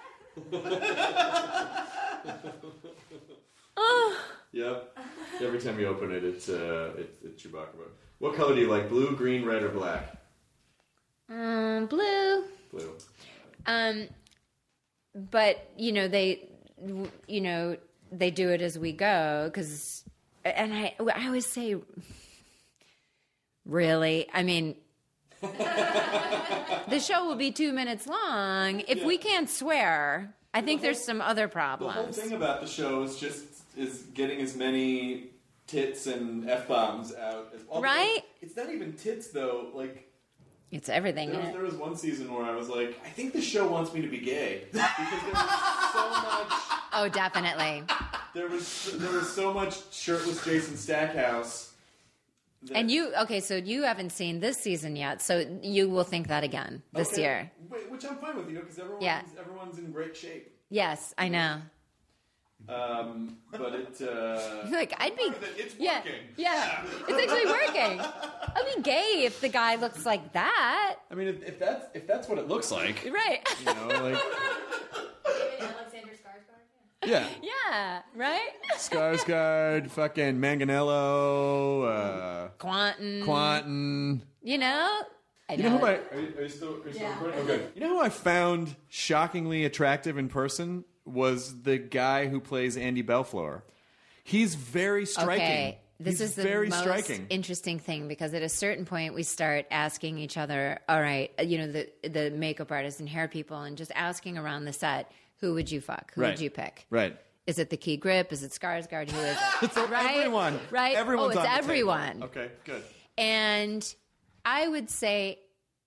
Yep. Every time you open it, it's Chewbacca. What color do you like? Blue, green, red, or black? Blue. Blue. But they do it as we go and I always say, really, I mean. The show will be 2 minutes long. If we can't swear, I think there's some other problems. The whole thing about the show is getting as many tits and F-bombs out as possible. Right? It's not even tits though. Like it's everything. There was one season where I was like, I think the show wants me to be gay because there was so much. Oh, definitely. There was so much shirtless Jason Stackhouse. And so you haven't seen this season yet, so you will think that again this year. Which I'm fine with, because everyone's in great shape. Yes, I know. But it... I'd be... It's yeah, working. Yeah, it's actually working. I'd be gay if the guy looks like that. I mean, if that's what it looks like. Right. Alexander Skarsgård? Yeah. Yeah, right? Skarsgård, fucking Manganiello, Quantin. You know? Are you still recording? Okay. You know who I found shockingly attractive in person was the guy who plays Andy Belfleur. He's very striking. Okay. This is the very most striking. interesting thing because at a certain point we start asking each other, all right, the makeup artists and hair people and just asking around the set, who would you fuck? Who would you pick? Right. Is it the Key Grip? Is it Skarsgård? Who is it? It's right? Everyone. Right? Everyone's it's on the everyone. Table. Okay, good. And I would say,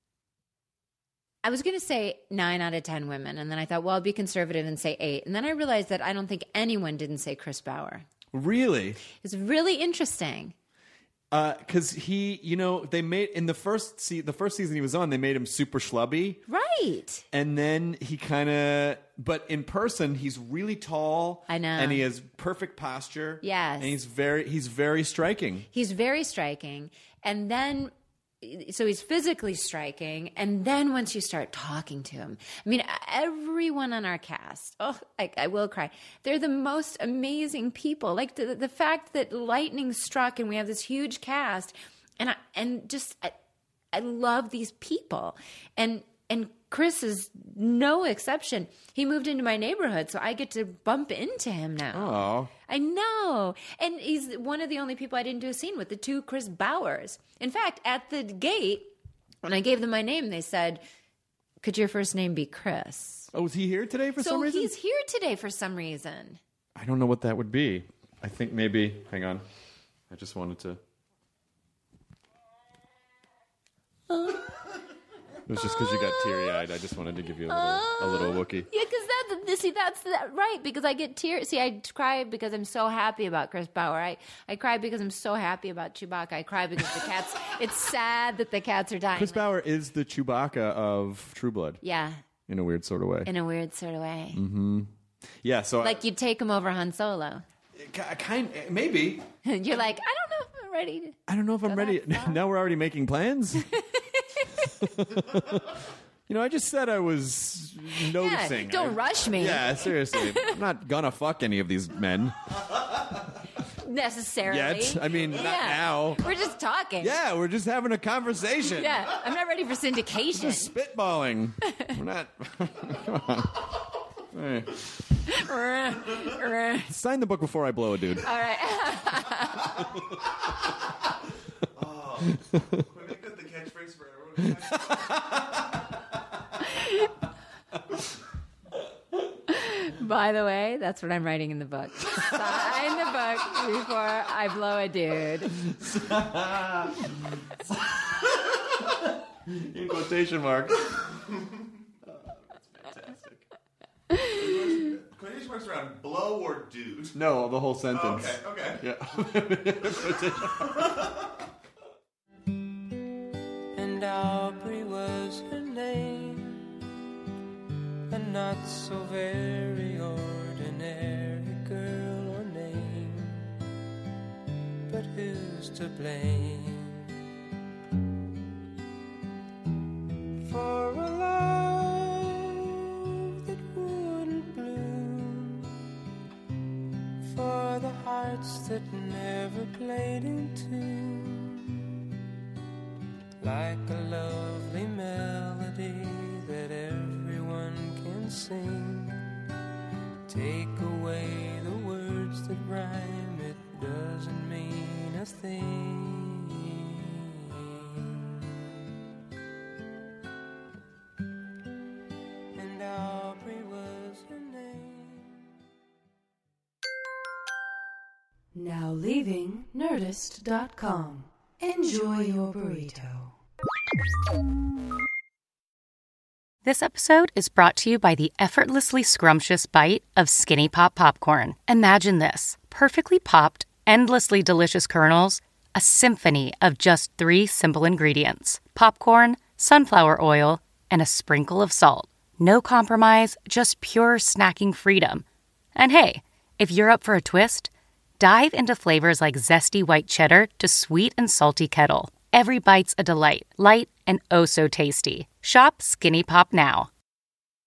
I was going to say 9 out of 10 women. And then I thought, well, I'll be conservative and say 8. And then I realized that I don't think anyone didn't say Chris Bauer. Really? It's really interesting. Because they made in the first season he was on, they made him super schlubby, right? And then he but in person he's really tall. I know, and he has perfect posture. Yes, and he's very striking. He's very striking, and then. So he's physically striking, and then once you start talking to him, I mean, everyone on our cast, I will cry. They're the most amazing people. Like the fact that lightning struck, and we have this huge cast, and I love these people, and Chris is no exception. He moved into my neighborhood, so I get to bump into him now. Oh, I know. And he's one of the only people I didn't do a scene with, the 2 Chris Bauers. In fact, at the gate, when I gave them my name, they said, could your first name be Chris? Oh, is he here today for some reason? So he's here today for some reason. I don't know what that would be. I think maybe, hang on. I just wanted to... It was just because you got teary-eyed. I just wanted to give you a little Wookiee. Yeah, because that's right, because I get tears. See, I cry because I'm so happy about Chris Bauer. I cry because I'm so happy about Chewbacca. I cry because the cats, it's sad that the cats are dying. Chris Bauer is the Chewbacca of True Blood. Yeah. In a weird sort of way. In a weird sort of way. Mm-hmm. Yeah, so... Like you'd take him over Han Solo. Maybe. You're like, I don't know if I'm ready. I don't know if I'm ready. Now we're already making plans? I just said I was noticing. Yeah, don't rush me. Yeah, seriously. I'm not gonna fuck any of these men. Necessarily. Yet. I mean, not now. We're just talking. Yeah, we're just having a conversation. Yeah, I'm not ready for syndication. Just spitballing. We're not... Come on. Hey. Sign the book before I blow a dude. All right. Can we make that the catchphrase for everyone? By the way, that's what I'm writing in the book. Sign the book before I blow a dude. In quotation marks. That's fantastic. Quotation marks around blow or dude? No, the whole sentence. Okay. Yeah. And Aubrey was her name, a not so very ordinary girl or name, but who's to blame for a love that wouldn't bloom, for the hearts that never played in tune, like a lovely melody that everyone can sing. Take away the words that rhyme, it doesn't mean a thing. And Aubrey was her name. Now leaving Nerdist.com. Enjoy your burrito. This episode is brought to you by the effortlessly scrumptious bite of Skinny Pop Popcorn. Imagine this: perfectly popped, endlessly delicious kernels, a symphony of just 3 simple ingredients: popcorn, sunflower oil, and a sprinkle of salt. No compromise, just pure snacking freedom. And hey, if you're up for a twist, dive into flavors like zesty white cheddar to sweet and salty kettle. Every bite's a delight, light and oh so tasty. Shop Skinny Pop now.